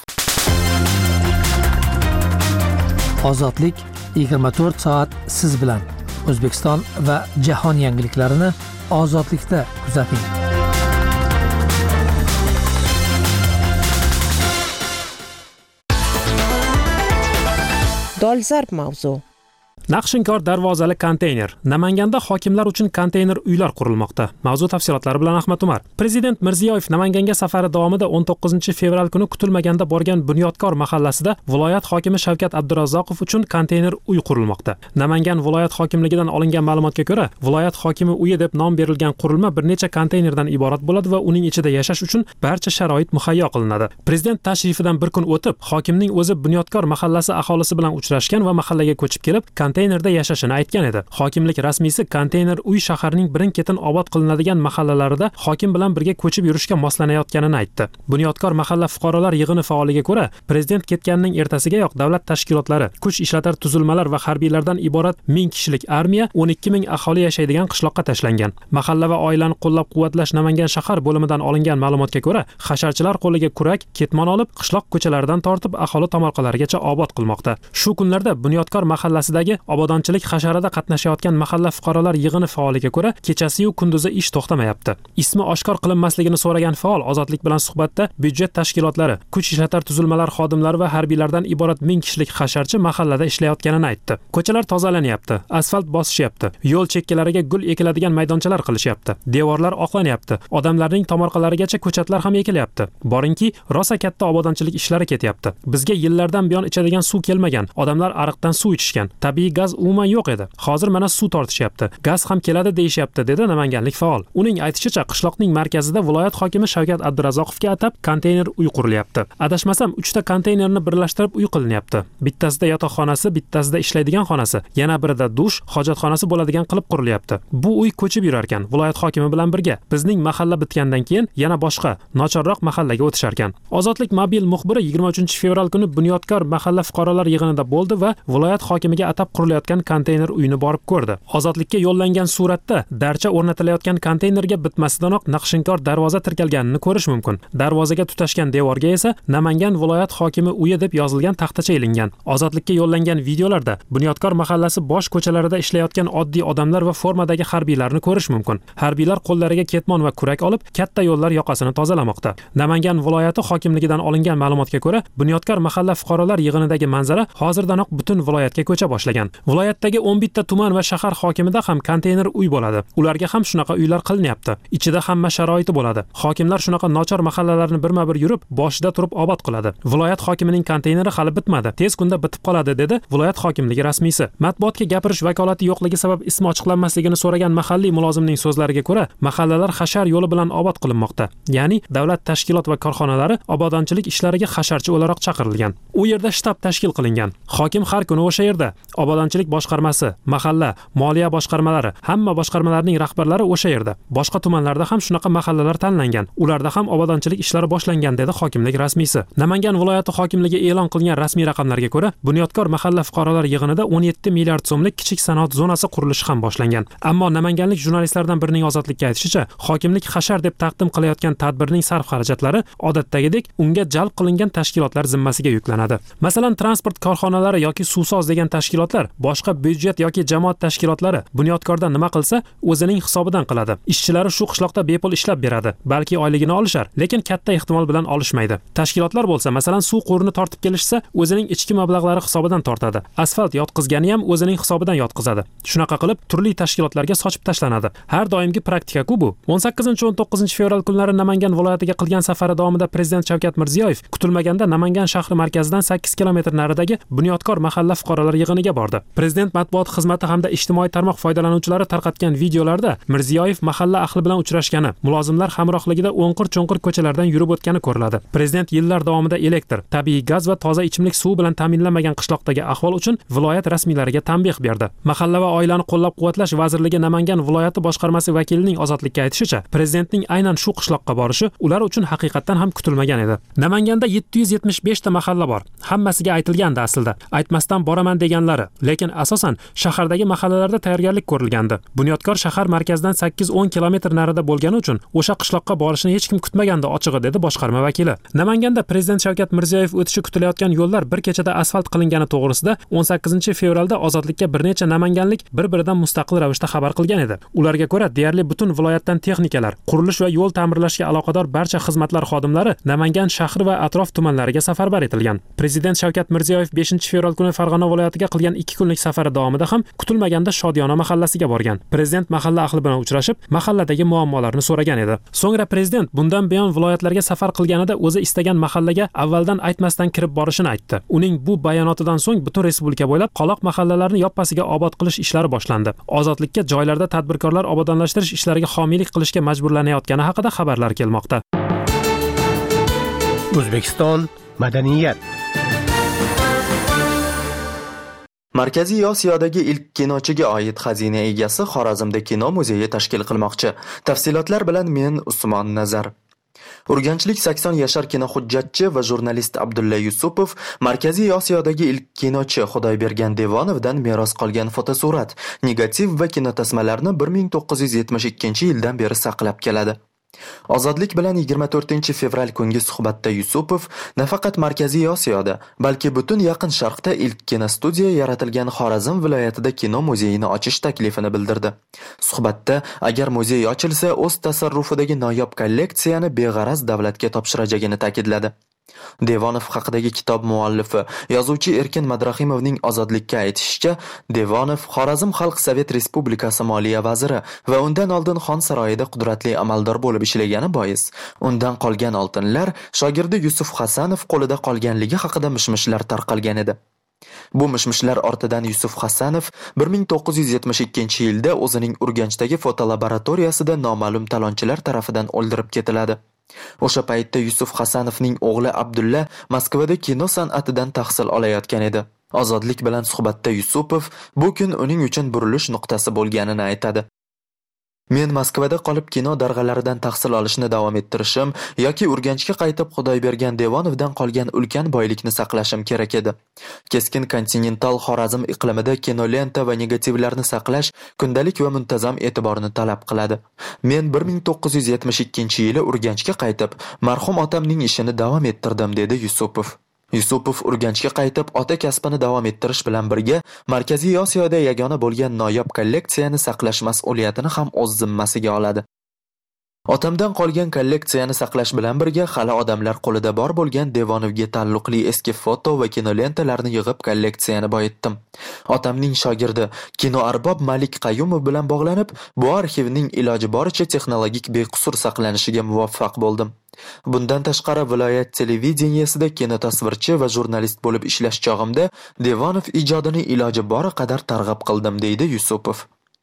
Ozodlik 24 soat siz bilan. O'zbekiston va jahon yangiliklarini Ozodlikda kuzating. Dolzarb mavzu. Naqshinkor darvozali konteyner. Namanganda hokimlar uchun konteyner uylar qurilmoqda. Mavzu tafsilotlari bilan Ahmad Umar. Prezident Mirziyoyev Namanganga safari davomida 19-fevral kuni kutilmaganda borgan Bunyodkor mahallasida viloyat hokimi Shavkat Abdurazzoqov uchun konteyner uy qurilmoqda. Namangan viloyat hokimligidan olingan ma'lumotga ko'ra, viloyat hokimi uyi deb nom berilgan qurilma bir necha konteynerdan iborat bo'ladi va uning ichida yashash uchun barcha sharoit muhayyo qilinadi. Prezident tashrifidan bir kun o'tib, hokimning o'zi Bunyodkor mahallasi aholisi bilan uchrashgan va mahallaga ko'chib kelib, konteynerda yashashini aytgan edi. Hokimlik rasmiysi konteyner uy shaharning birin-ketin obod qilinadigan mahallalarida hokim bilan birga ko'chib yurishga moslanayotganini aytdi. Bunyodkor mahalla fuqarolar yig'ini faoliga ko'ra, prezident ketganining ertasigayoq davlat tashkilotlari, kuch ishlatar tuzilmalar va harbiylardan iborat 1000 kishilik armiya 12 ming aholi yashaydigan qishloqqa tashlangan. Mahalla va oilani qo'llab-quvvatlash Namangan shahar bo'limidan olingan ma'lumotga ko'ra, hasharchilar qo'liga kurak, ketmon olib, qishloq ko'chalaridan tortib aholi tomorqalarigacha obod qilmoqda. Shu kunlarda Bunyodkor mahallasidagi obodonchilik hasharida qatnashayotgan mahalla fuqarolar yig'ini faoliga ko'ra, kechasi-yu kunduzi ish to'xtamayapti. Ismi oshkor qilinmasligini so'ragan faol Ozodlik bilan suhbatda byudjet tashkilotlari, kuch ishlatar tuzilmalar xodimlari va harbiylardan iborat 1000 kishilik hasharchi mahallada ishlayotganini aytdi. Ko'chalar tozalanyapti, asfalt bosishyapti, yo'l chekkalariga gul ekiladigan maydonchalar qilishyapti, devorlar oqlanyapti, odamlarning tomorqalarigacha ko'chatlar ham ekilyapti. Boringki, rosa katta obodonchilik ishlari ketyapti. Bizga yillardan buyon ichadigan suv kelmagan, odamlar ariqdan suv ichishgan. Tabiiy gaz umuman yo'q edi. Hozir mana suv tortishyapti. Gaz ham keladi deyishyapti, dedi namanganlik faol. Uning aytishicha, qishloqning markazida viloyat hokimi Shavkat Abdurazzoqovga atab konteyner uy qurilyapti. Adashmasam 3 ta konteynerni birlashtirib uy qilinyapti. Bittasida yotoqxonasi, bittasida ishlaydigan xonasi, yana birida dush, hojatxonasi bo'ladigan qilib qurilyapti. Bu uy ko'chib yurar ekan viloyat hokimi bilan birga. Bizning mahalla bitgandan keyin yana boshqa, nochorroq mahallaga o'tishar ekan. Ozodlik mobil muxbiri 23-fevral kuni Bunyodkor mahalla fuqarolar yig'inida bo'ldi va viloyat hokimiga atab qurilayotgan konteyner uyini borib ko'rdi. Ozodlikka yo'llangan suratda darcha o'rnatilayotgan konteynerga bitmasidanoq naqshinkor darvoza tirkalganini ko'rish mumkin. Darvozaga tutashgan devorga esa Namangan viloyat hokimi uyi deb yozilgan taxtacha ilingan. Ozodlikka yo'llangan videolarda Bunyodkor mahallasi bosh ko'chalarida ishlayotgan oddiy odamlar va formadagi harbiylarni ko'rish mumkin. Harbiylar qo'llariga ketmon va kurak olib, katta yo'llar yoqasini tozalamoqda. Namangan viloyati hokimligidan olingan ma'lumotga ko'ra, Bunyodkor mahalla fuqarolar yig'inidagi manzara hozirdanoq butun viloyatga ko'cha boshlagan. Viloyatdagi 11 ta tuman va shahar hokimida ham konteyner uy bo'ladi. Ularga ham shunaqa uylar qilinyapti. Ichida hamma sharoiti bo'ladi. Hokimlar shunaqa nochor mahallalarni birma-bir yurib, boshida turib obod qiladi. Viloyat hokimining konteyneri hali bitmadi. Tez kunda bitib qoladi, dedi viloyat hokimligi rasmiysi. Matbuotga gapirish vakolati yo'qligi sabab ismi ochiqlanmasligini so'ragan mahalliy mulozimning so'zlariga ko'ra, mahallalar hashar yo'li bilan obod qilinmoqda. Ya'ni davlat tashkilot va korxonalari obodonchilik ishlariga hasharchi o'laroq chaqirilgan. U yerda shtab tashkil qilingan. Hokim har kuni o'sha yerda. Obodonchilik boshqarmasi, mahalla, moliya boshqarmalari, hamma boshqarmalarning rahbarlari o'sha yerda. Boshqa tumanlarda ham shunaqa mahallalar tanlangan. Ularda ham obodonchilik ishlari boshlangan, dedi hokimlik rasmiysi. Namangan viloyati hokimligi e'lon qilgan rasmiy raqamlarga ko'ra, Bunyodkor mahalla fuqarolar yig'inida 17 milliard so'mlik kichik sanoat zonasi qurilishi ham boshlangan. Ammo namanganlik jurnalistlardan birining Ozodlikka aytishicha, hokimlik hashar deb taqdim qilayotgan tadbirning sarf xarajatlari odatdagidek unga jalb qilingan tashkilotlar zimmasiga yuklanadi. Masalan, transport korxonalari yoki suvsoz degan tashkilotlar boshqa byudjet yoki jamoat tashkilotlari bunyodkorda nima qilsa, o'zining hisobidan qiladi. Ishchilari shu qishloqda bepul ishlab beradi. Balki oyligini olishar, lekin katta ehtimol bilan olishmaydi. Tashkilotlar bo'lsa, masalan, suv qurini tortib kelishsa, o'zining ichki mablag'lari hisobidan tortadi. Asfalt yotqizgani ham o'zining hisobidan yotqizadi. Shunaqa qilib, turli tashkilotlarga sochib tashlanadi. Har doimgi praktika-ku bu. 18-19 fevral kunlari Namangan viloyatiga qilgan safari davomida Prezident Shavkat Mirziyoyev kutilmaganda Namangan shahri markazidan 8 kilometr naridagi Bunyodkor mahalla fuqarolar yig'iniga bordi. Prezident matbuot xizmati hamda ijtimoiy tarmoq foydalanuvchilari tarqatgan videolarda Mirziyoyev mahalla ahli bilan uchrashgani, mulozimlar hamrohligida o'nqir-cho'nqir ko'chalardan yurib o'tgani ko'riladi. Prezident yillar davomida elektr, tabiiy gaz va toza ichimlik suvi bilan ta'minlanmagan qishloqdagi ahvol uchun viloyat rasmiylariga tanbeh berdi. Mahalla va oilani qo'llab-quvvatlash vazirligi Namangan viloyati boshqarmasi vakilining ozodlikka aytishicha, prezidentning aynan shu qishloqqa borishi ular uchun haqiqatan ham kutilmagan edi. Namanganda 775 ta mahalla bor. Hammasiga aytilgandi aslida. Aytmasdan boraman deganlari, lekin asosan shahardagi mahallalarda tayyorgarlik ko'rilgandi. Bunyodkor shahar markazidan 8-10 kilometr narida bo'lgani uchun o'sha qishloqqa borishni hech kim kutmagandi ochig'i, dedi boshqarma vakili. Namanganda Prezident Shavkat Mirziyoyev o'tishi kutilayotgan yo'llar bir kechada asfalt qilingani to'g'risida 18 fevralda Ozodlikka bir necha namanganlik bir-biridan mustaqil ravishda xabar qilgan edi. Ularga ko'ra, deyarli butun viloyatdan texnikalar, qurilish va yo'l ta'mirlashga aloqador barcha xizmatlar xodimlari Namangan shahri va atrof tumanlariga safarbar etilgan. Prezident Shavkat Mirziyoyev 5-fevral kuni Farg'ona viloyatiga qilgan 2 kunlik safari davomida ham kutilmaganda Shodiyona mahallasiga borgan. Prezident mahalla ahli bilan uchrashib, mahalladagi muammolarni so'ragan edi. So'ngra prezident bundan buyon viloyatlarga safar qilganida o'zi istagan mahallaga avvaldan aytmasdan kirib borishini aytdi. Uning bu bayonotidan so'ng butun respublika bo'ylab qoloq mahallalarni yoppasiga obod qilish ishlari boshlandi. Ozodlikka joylarda tadbirkorlar obodonlashtirish ishlariga homiylik qilishga majburlanayotgani haqida xabarlar kelmoqda. O'zbekiston madaniyat. Markaziy Osiyodagi ilk kinochiga oid xazina egasi Xorazmda kino muzeyi tashkil qilmoqchi. Tafsilotlar bilan men Usmon Nazar. Urganchlik 80 yashar kino hujjatchi va jurnalist Abdulla Yusupov Markaziy Osiyodagi ilk kinochi Xudoybergan Devonovdan meros qolgan fotosurat, negativ va kinotasmalarni 1972-yildan beri saqlab keladi. Ozodlik bilan 24 fevral kungi suhbatda Yusupov nafaqat Markaziy Osiyoda, balki butun yaqin sharqda ilk kinostudiya yaratilgan Xorazm viloyatida kino muzeyini ochish taklifini bildirdi. Suhbatda agar muzey ochilsa, o'z tasarrufidagi noyob kolleksiyani beg'araz davlatga topshirajagini ta'kidladi. Devonov haqidagi kitob muallifi, yozuvchi Erkin Madrahimovning Ozodlikka aytishicha, Devonov Xorazm Xalq Sovet Respublikasi moliya vaziri va undan oldin Xon saroyida qudratli amaldor bo'lib ishlagani bois, undan qolgan oltinlar shogirdi Yusuf Hasanov qo'lida qolganligi haqida mishmishlar tarqalgan edi. Bu mishmishlar ortidan Yusuf Hasanov 1972-yilda o'zining Urganchdagi fotolaboratoriyasida noma'lum talonchilar tarafidan o'ldirib ketiladi. O'sha paytda Yusuf Hasanovning o'g'li Abdulla Moskvada kino san'atidan tahsil olayotgan edi. Ozodlik bilan suhbatda Yusupov bu kun uning uchun burilish nuqtasi bo'lganini aytadi. Men Moskvada qolib kino darg'alaridan tahsil olishni davom ettirishim yoki Urganchga qaytib Xudoybergan Devonovdan qolgan ulkan boylikni saqlashim kerak edi. Keskin kontinental Xorazm iqlimida kinolenta va negativlarni saqlash kundalik va muntazam e'tiborni talab qiladi. Men 1972-yili Urganchga qaytib, marhum otamning ishini davom ettirdim, dedi Yusupov. Yusupov Urganchga qaytib, ota kasbini davom ettirish bilan birga Markaziy Osiyoda yagona bo'lgan noyob kolleksiyani saqlash mas'uliyatini ham o'z zimmasiga oladi. Otamdan qolgan kolleksiyani saqlash bilan birga hali odamlar qo'lida bor bo'lgan Devonovga taalluqli eski foto va kinolentalarni yig'ib kolleksiyani boyitdim. Otamning shogirdi kinoarbob Malik Qayumov bilan bog'lanib, bu arxivning iloji boricha texnologik bequsur saqlanishiga muvaffaq bo'ldim. Bundan tashqari viloyat televideniyasida kinotasvirchi va jurnalist bo'lib ishlash chog'imda Devonov ijodini iloji bori qadar targ'ib qildim, deydi Yusupov.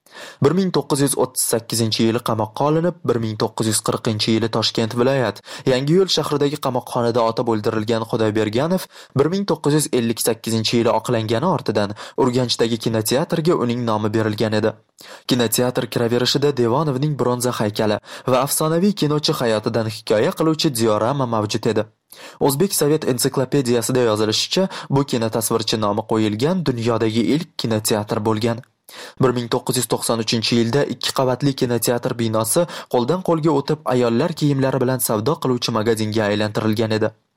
1938-yili qamoqqa olinib, 1940-yili Toshkent viloyat Yangiyo'l shahridagi qamoqxonada otib o'ldirilgan Xudoyberganov 1958-yili oqlangani ortidan Urganchdagi kinoteatrga uning nomi berilgan edi. Kinoteatr kiraverishida Devonovning bronza haykali va afsonaviy kinochi hayotidan hikoya qiluvchi diorama mavjud edi. O'zbek Sovet ensiklopediyasida yozilishicha, bu kinotasvirchi nomi qo'yilgan dunyodagi ilk kinoteatr bo'lgan. 1993-yilda 2 qavatli kinoteatr binosi qo'ldan qo'lga o'tib ayollar kiyimlari bilan savdo qiluvchi magazinga aylantirilgan edi.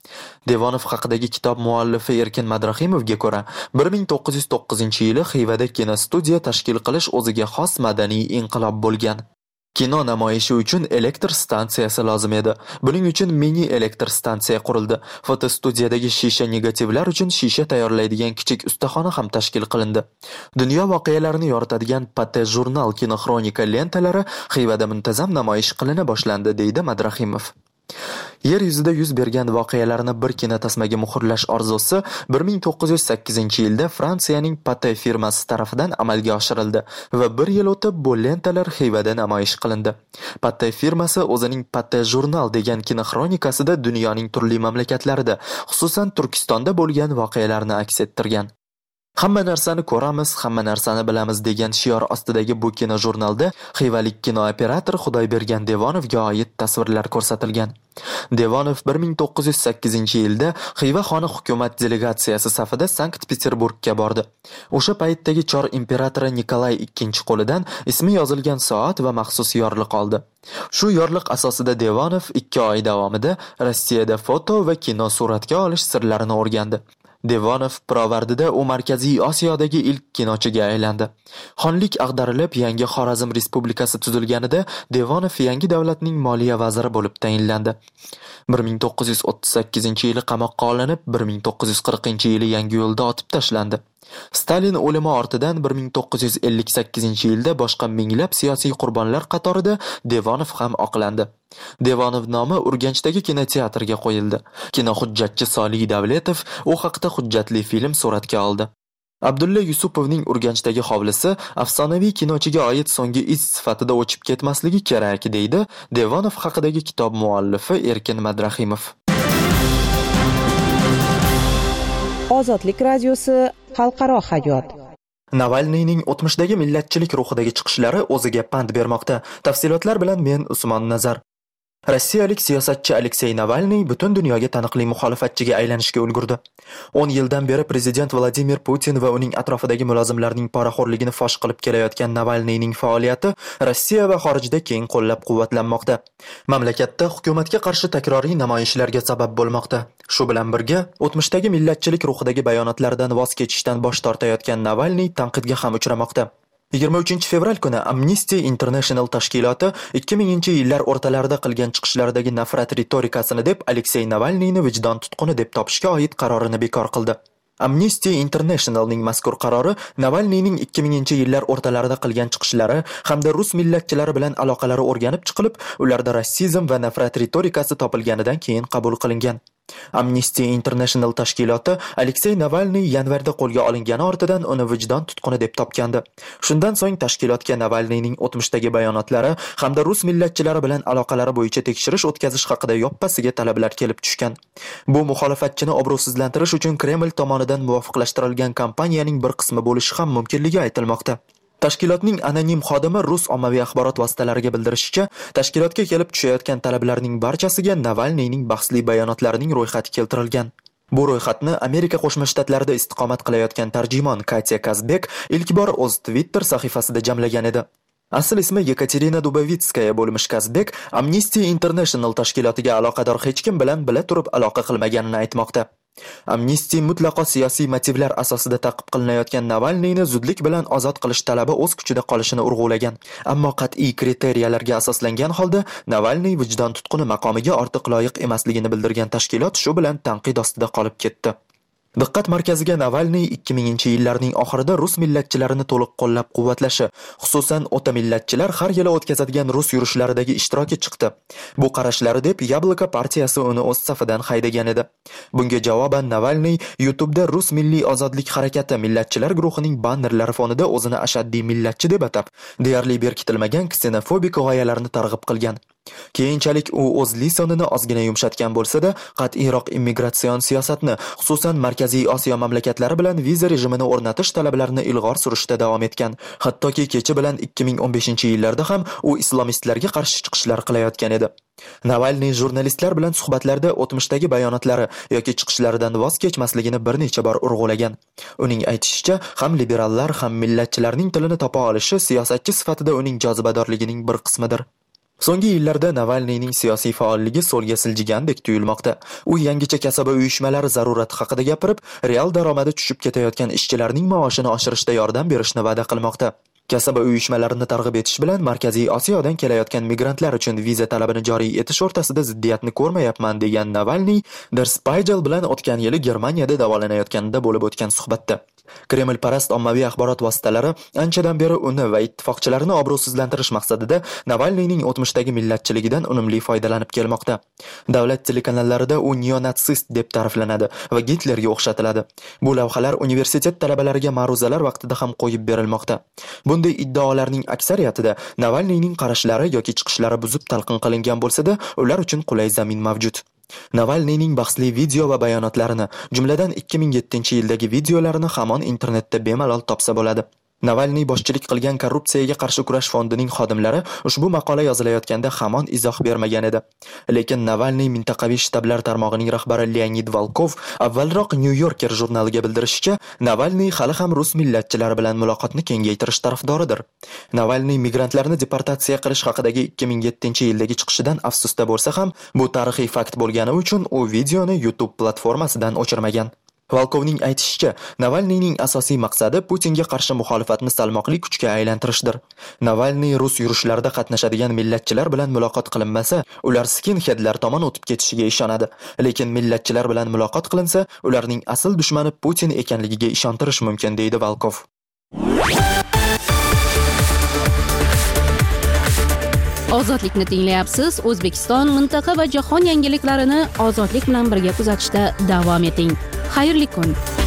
Devonov haqidagi kitob muallifi Erkin Madrahimovga ko'ra, 1909-yili Xivada kinostudiya tashkil qilish o'ziga xos madaniy inqilob bo'lgan. Kino namoyishi uchun elektr stansiyasi lozim edi. Buning uchun mini elektr stansiya qurildi. Fotostudiyadagi shisha negativlar uchun shisha tayyorlaydigan kichik ustaxona ham tashkil qilindi. Dunyo voqealarini yoritadigan Pate jurnal kinoxronika lentalari Xivada muntazam namoyish qilina boshlandi, deydi Madrahimov. Yer yuzida yuz bergan voqealarni bir kinotasmaga muhrlash orzusi 1908-yilda Fransiyaning Pate firmasi tarafidan amalga oshirildi va bir yil o'tib bu lentalar Xivada namoyish qilindi. Pate firmasi o'zining Pate jurnal degan kinoxronikasida dunyoning turli mamlakatlarida, xususan Turkistonda bo'lgan voqealarni aks ettirgan. Hamma narsani ko'ramiz, hamma narsani bilamiz degan shior ostidagi bu kino jurnalda xivalik kino operator Xudoybergan Devonovga oid tasvirlar ko'rsatilgan. Devonov 1908-yilda Xiva xoni hukumat delegatsiyasi safida Sankt-Peterburgga bordi. O'sha paytdagi Chor imperatori Nikolay II qo'lidan ismi yozilgan soat va maxsus yorliq oldi. Shu yorliq asosida Devonov 2 oy davomida Rossiyada foto va kino suratga olish sirlarini o'rgandi. Devonov Pirovardida u Markaziy Osiyodagi ilk kinochiga aylandi. Xonlik ag'darilib, yangi Xorazm Respublikasi tuzilganida Devonov yangi davlatning moliya vaziri bo'lib tayinlandi. 1938-yili qamoqqa olinib, 1940-yili Yangiyo'lda otib tashlandi. Stalin o'limi ortidan 1958-yilda boshqa minglab siyosiy qurbonlar qatorida Devonov ham oqlandi. Devonov nomi Urganchdagi kinoteatrga qo'yildi. Kino hujjatchi Soliy Davletov u haqida hujjatli film suratga oldi. Abdulla Yusupovning Urganchdagi hovlisi afsonaviy kinochiga oid so'nggi iz sifatida o'chib ketmasligi kerak, deydi Devonov haqidagi kitob muallifi Erkin Madrahimov. Ozodlik radiosi xalqaro hayot. Navalniyning o'tmishdagi millatchilik ruhidagi chiqishlari o'ziga pand bermoqda. Tafsilotlar bilan men Usmon Nazar. Rossiyalik siyosatchi Aleksey Navalniy butun dunyoga taniqli muxolifatchiga aylanishga ulgurdi. 10 yildan beri prezident Vladimir Putin va uning atrofidagi mulozimlarning poraxo'rligini fosh qilib kelayotgan Navalniyning faoliyati Rossiya va xorijda keng qo'llab-quvvatlanmoqda. Mamlakatda hukumatga qarshi takroriy namoyishlarga sabab bo'lmoqda. Shu bilan birga, o'tmishdagi millatchilik ruhidagi bayonotlardan voz kechishdan bosh tortayotgan Navalniy tanqidga ham uchramoqda. 23 fevral kuni Amnesty International tashkiloti 2000-yillar o'rtalarida qilgan chiqishlaridagi nafrat ritorikasini deb Aleksey Navalniyni vijdon tutquni deb topishga oid qarorini bekor qildi. Amnesty Internationalning mazkur qarori Navalniyning 2000-yillar o'rtalarida qilgan chiqishlari hamda rus millatchilari bilan aloqalari o'rganib chiqilib, ularda rassizm va nafrat ritorikasi topilganidan keyin qabul qilingan. Amnesty International tashkiloti Aleksey Navalniy yanvarda qo'lga olingani ortidan uni vijdon tutquni deb topgandi. Shundan so'ng tashkilotga Navalniyning o'tmishdagi bayonotlari hamda rus millatchilari bilan aloqalari bo'yicha tekshirish o'tkazish haqida yoppasiga talablar kelib tushgan. Bu muxolifatchini obro'sizlantirish uchun Kreml tomonidan muvofiqlashtirilgan kampaniyaning bir qismi bo'lishi ham mumkinligi aytilmoqda. Tashkilotning anonim xodimi rus ommaviy axborot vositalariga bildirishicha, tashkilotga kelib tushayotgan talablarning barchasiga Navalniyning bahsli bayonotlarining ro'yxati keltirilgan. Bu ro'yxatni Amerika Qo'shma Shtatlarida istiqomat qilayotgan tarjimon Katya Kazbek ilk bor o'z Twitter sahifasida jamlagan edi. Asl ismi Yekaterina Dubovitskaya bo'lmish Kazbek Amnesty International tashkilotiga aloqador hech kim bilan bila turib aloqa qilmaganini aytmoqda. Amnesty mutlaqo siyosiy motivlar asosida ta'qib qilinayotgan Navalniyni zudlik bilan ozod qilish talabi o'z kuchida qolishini urg'ulagan. Ammo qat'iy kriteriyalarga asoslangan holda Navalniy vijdon tutquni maqomiga ortiq loyiq emasligini bildirgan tashkilot shu bilan tanqid ostida qolib ketdi. Diqqat markaziga Navalniy 2000-yillarning oxirida rus millatchilarini to'liq qo'llab-quvvatlashi, xususan o'ta millatchilar har yili o'tkazadigan rus yurishlaridagi ishtiroki chiqdi. Bu qarashlari deb Yabloko partiyasi uni o'z safidan haydagan edi. Bunga javoban Navalniy YouTube'da Rus milliy ozodlik harakati millatchilar guruhining bannerlari fonida o'zini ashaddiy millatchi deb atab, deyarli berkitilmagan ksenofobik g'oyalarni targ'ib qilgan. Keyinchalik u o'z lisonini ozgina yumshatgan bo'lsa-da, qat'iyroq immigratsion siyosatni, xususan Markaziy Osiyo mamlakatlari bilan viza rejimini o'rnatish talablarini ilg'or surishda davom etgan. Hattoki kecha bilan 2015-yillarda ham u islomistlarga qarshi chiqishlar qilayotgan edi. Navalniy jurnalistlar bilan suhbatlarda o'tmishdagi bayonotlari yoki chiqishlaridan voz kechmasligini bir necha bor urg'ulagan. Uning aytishicha, ham liberallar, ham millatchilarning tilini topa olishi siyosatchi sifatida uning jozibadorligining bir qismidir. So'nggi yillarda Navalniyning siyosiy faolligi so'lga siljigandek tuyulmoqda. U yangicha kasaba uyushmalari zarurati haqida gapirib, real daromadi tushib ketayotgan ishchilarning maoshini oshirishda yordam berishni va'da qilmoqda. Kasaba uyushmalarini targ'ib etish bilan Markaziy Osiyodan kelayotgan migrantlar uchun viza talabini joriy etish o'rtasida ziddiyatni ko'rmayapman degan Navalniy Der Spiegel bilan o'tgan yili Germaniyada davolanayotganida bo'lib o'tgan suhbatda. Kreml parast ommaviy axborot vositalari anchadan beri uni va ittifoqchilarini obro'sizlantirish maqsadida Navalniyning o'tmishdagi millatchiligidan unumli foydalanib kelmoqda. Davlat telekanallarida u neonatsist deb ta'riflanadi va Gitlerga o'xshatiladi. Bu lavhalar universitet talabalariga ma'ruzalar vaqtida ham qo'yib berilmoqda. Bunday iddaolarning aksariyatida Navalniyning qarashlari yoki chiqishlari buzib talqin qilingan bo'lsa-da, ular uchun qulay zamin mavjud. Navalniyning bahsli video va bayonotlarini, jumladan 2007-yildagi videolarini hamon internetda bemalol topsa bo'ladi. Navalniy boshchilik qilgan korrupsiyaga qarshi kurash fondining xodimlari ushbu maqola yozilayotganda hamon izoh bermagan edi. Lekin Navalniy mintaqaviy shtablar tarmog'ining rahbari Leonid Volkov avvalroq New Yorker jurnaliga bildirishicha, Navalniy hali ham rus millatchilari bilan muloqotni kengaytirish tarafdoridir. Navalniy migrantlarni deportatsiya qilish haqidagi 2007-yildagi chiqishidan afsusda bo'lsa ham, bu tarixiy fakt bo'lgani uchun u videoni YouTube platformasidan o'chirmagan. Volkovning aytishicha, Navalniyning asosiy maqsadi Putinga qarshi muxolifatni salmoqli kuchga aylantirishdir. Navalniy rus yurishlarida qatnashadigan millatchilar bilan muloqot qilinmasa, ular skinheadlar tomon o'tib ketishiga ishonadi. Lekin millatchilar bilan muloqot qilinsa, ularning asl dushmani Putin ekanligiga ishontirish mumkin, deydi Volkov. Ozodlikni tinglayapsiz. O'zbekiston, mintaqa va jahon yangiliklarini ozodlik bilan birga kuzatishda davom eting. Xayrli kun.